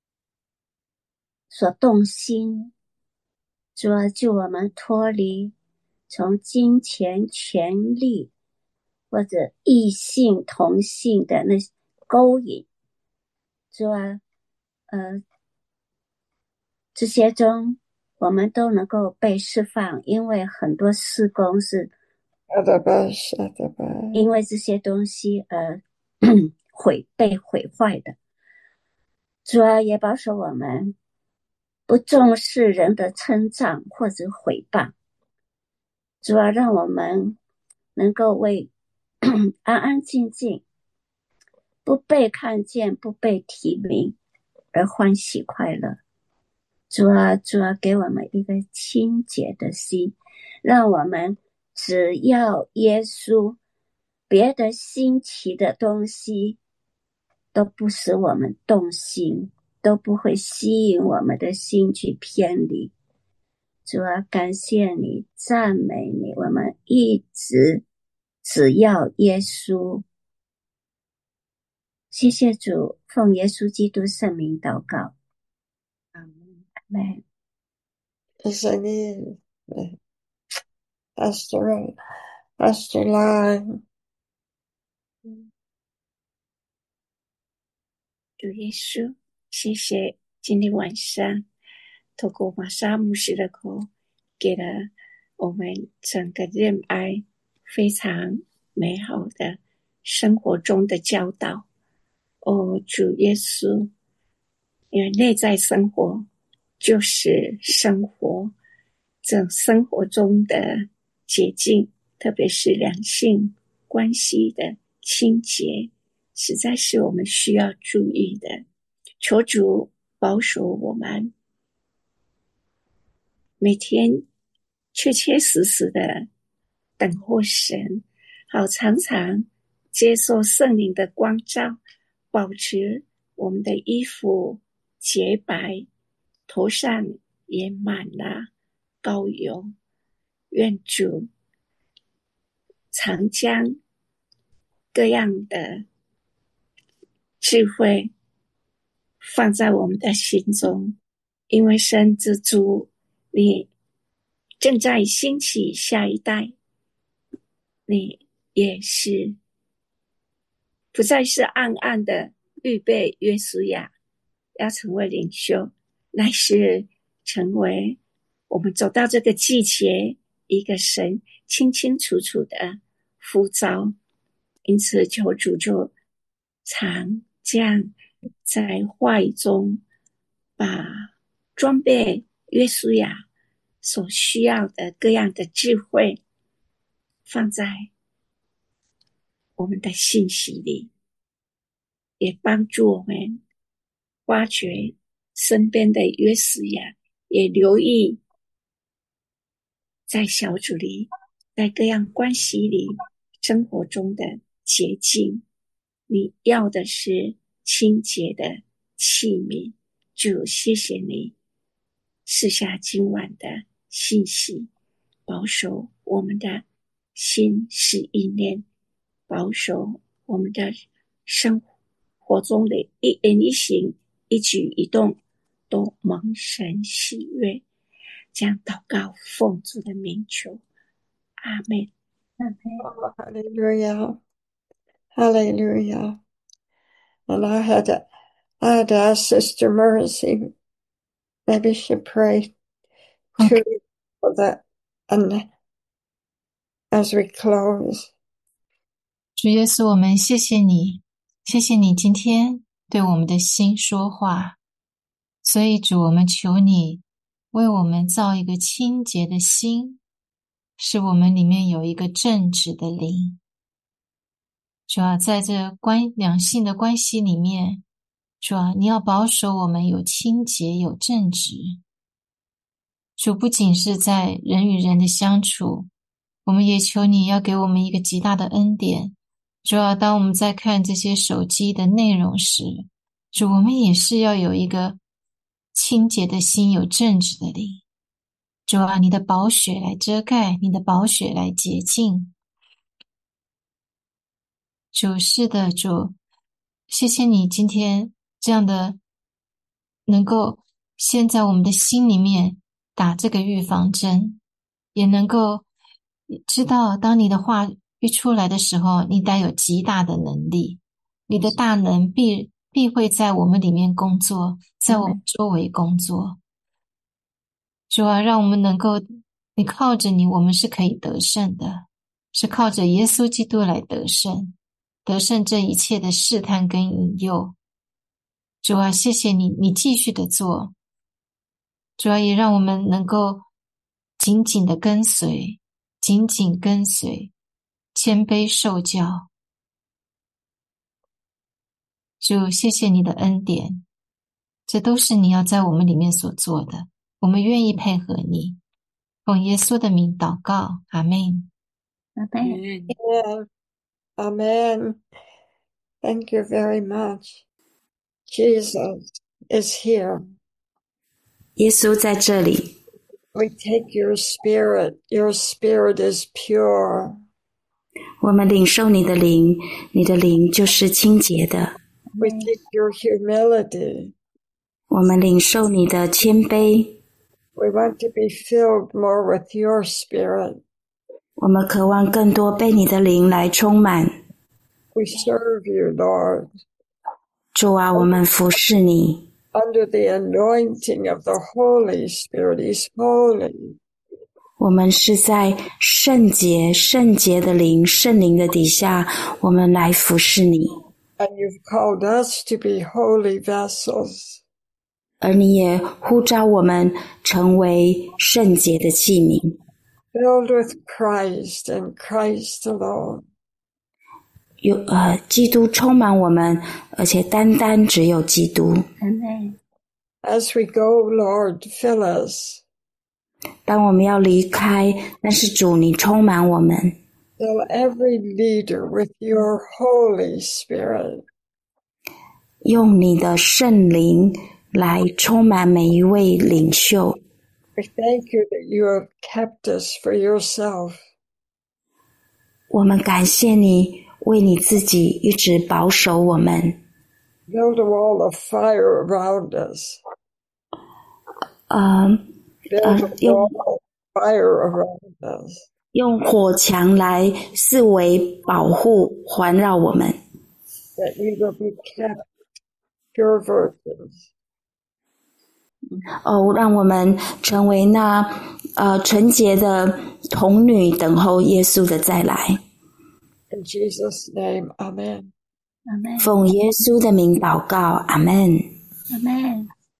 所动心，主啊，救我们脱离从金钱、权力或者异性同性的那勾引，主啊，呃，这些中我们都能够被释放，因为很多事工是因为这些东西而毁被毁坏的。主啊，也保守我们不重视人的称赞或者毁谤，主啊，让我们能够为安安静静不被看见不被提名而欢喜快乐。主啊，主啊，给我们一个清洁的心，让我们只要耶稣，别的新奇的东西都不使我们动心，都不会吸引我们的心去偏离。主啊，感谢你，赞美你，我们一直只要耶稣。谢谢主，奉耶稣基督圣名祷告。 阿门。 阿门。 Yes, I need Pastor, Pastor Line. 主耶稣，谢谢今天晚上透过玛莎牧师的口，给了我们整个仁爱非常美好的生活中的教导。哦，主耶稣，因为内在生活就是生活，这生活中的洁净，特别是两性关系的清洁，实在是我们需要注意的。求主保守我们，每天确确实实的等候神，好常常接受圣灵的光照，保持我们的衣服洁白，头上也满了膏油。愿主常将各样的智慧放在我们的心中，因为神之主，你正在兴起下一代，你也是不再是暗暗的预备约书亚要成为领袖，乃是成为我们走到这个季节一个神清清楚楚的呼召。因此求主就常将在话语中把装备约书亚所需要的各样的智慧放在我们的信息里，也帮助我们挖掘身边的约书亚，也留意在小组里，在各样关系里，生活中的洁净。你要的是清洁的器皿。主，谢谢你赐下今晚的信息，保守我们的心思意念，保守我们的生活中的一言一行一举一动都蒙神喜悦。这样祷告奉主的名求，阿们。 Oh, hallelujah. Hallelujah. And I had to, I had to ask Sister Mercy, maybe she prayed too for that. And as we close, 主耶稣，我们谢谢你，谢谢你今天对我们的心说话。所以主，我们求你为我们造一个清洁的心，使我们里面有一个正直的灵。 主啊，在这关两性的关系里面，主啊，你要保守我们有清洁有正直。主不仅是在人与人的相处，我们也求你要给我们一个极大的恩典。主啊，当我们在看这些手机的内容时，主，我们也是要有一个清洁的心，有正直的灵。主啊，你的宝血来遮盖，你的宝血来洁净。主，是的，主，谢谢你今天这样的能够先在我们的心里面打这个预防针，也能够知道当你的话一出来的时候，你带有极大的能力，你的大能必必会在我们里面工作，在我们周围工作。主啊，让我们能够，你靠着你，我们是可以得胜的，是靠着耶稣基督来得胜，得胜这一切的试探跟引诱。主啊，谢谢你，你继续的做。主啊，也让我们能够紧紧的跟随，紧紧跟随，谦卑受教。主，谢谢你的恩典，这都是你要在我们里面所做的，我们愿意配合你。奉耶稣的名祷告，阿们。 阿们。 Amen. Amen. Thank you very much. Jesus is here. 耶稣在这里。 We take your spirit. Your spirit is pure. 我们领受你的灵，你的灵就是清洁的。 We take your humility. 我们领受你的谦卑。 We want to be filled more with your spirit. 我们渴望更多被你的灵来充满。 We serve you, Lord. 主啊，我们服侍你。 Under the anointing of the Holy Spirit, He's holy. 我们是在圣洁、圣洁的灵、圣灵的底下，我们来服侍你。 And you've called us to be holy vessels. 而你也呼召我们成为圣洁的器皿。 Filled with Christ and Christ alone. 有呃，基督充满我们，而且单单只有基督。 Amen. As we go, Lord, fill us. 当我们要离开，但是主你充满我们。 Fill every leader with your Holy Spirit. 用你的圣灵来充满每一位领袖。 We thank you that you have kept us for yourself. 我们感谢你为你自己一直保守我们。 Build a wall of fire around us. 呃 Build 呃 a 用 wall of fire around us. 用火墙来四围保护环绕我们。 That we will be kept pure virgins. 哦，让我们成为那呃纯洁的童女，等候耶稣的再来。 In Jesus' name, Amen. Amen. 奉耶稣的名祷告，阿们。 Amen.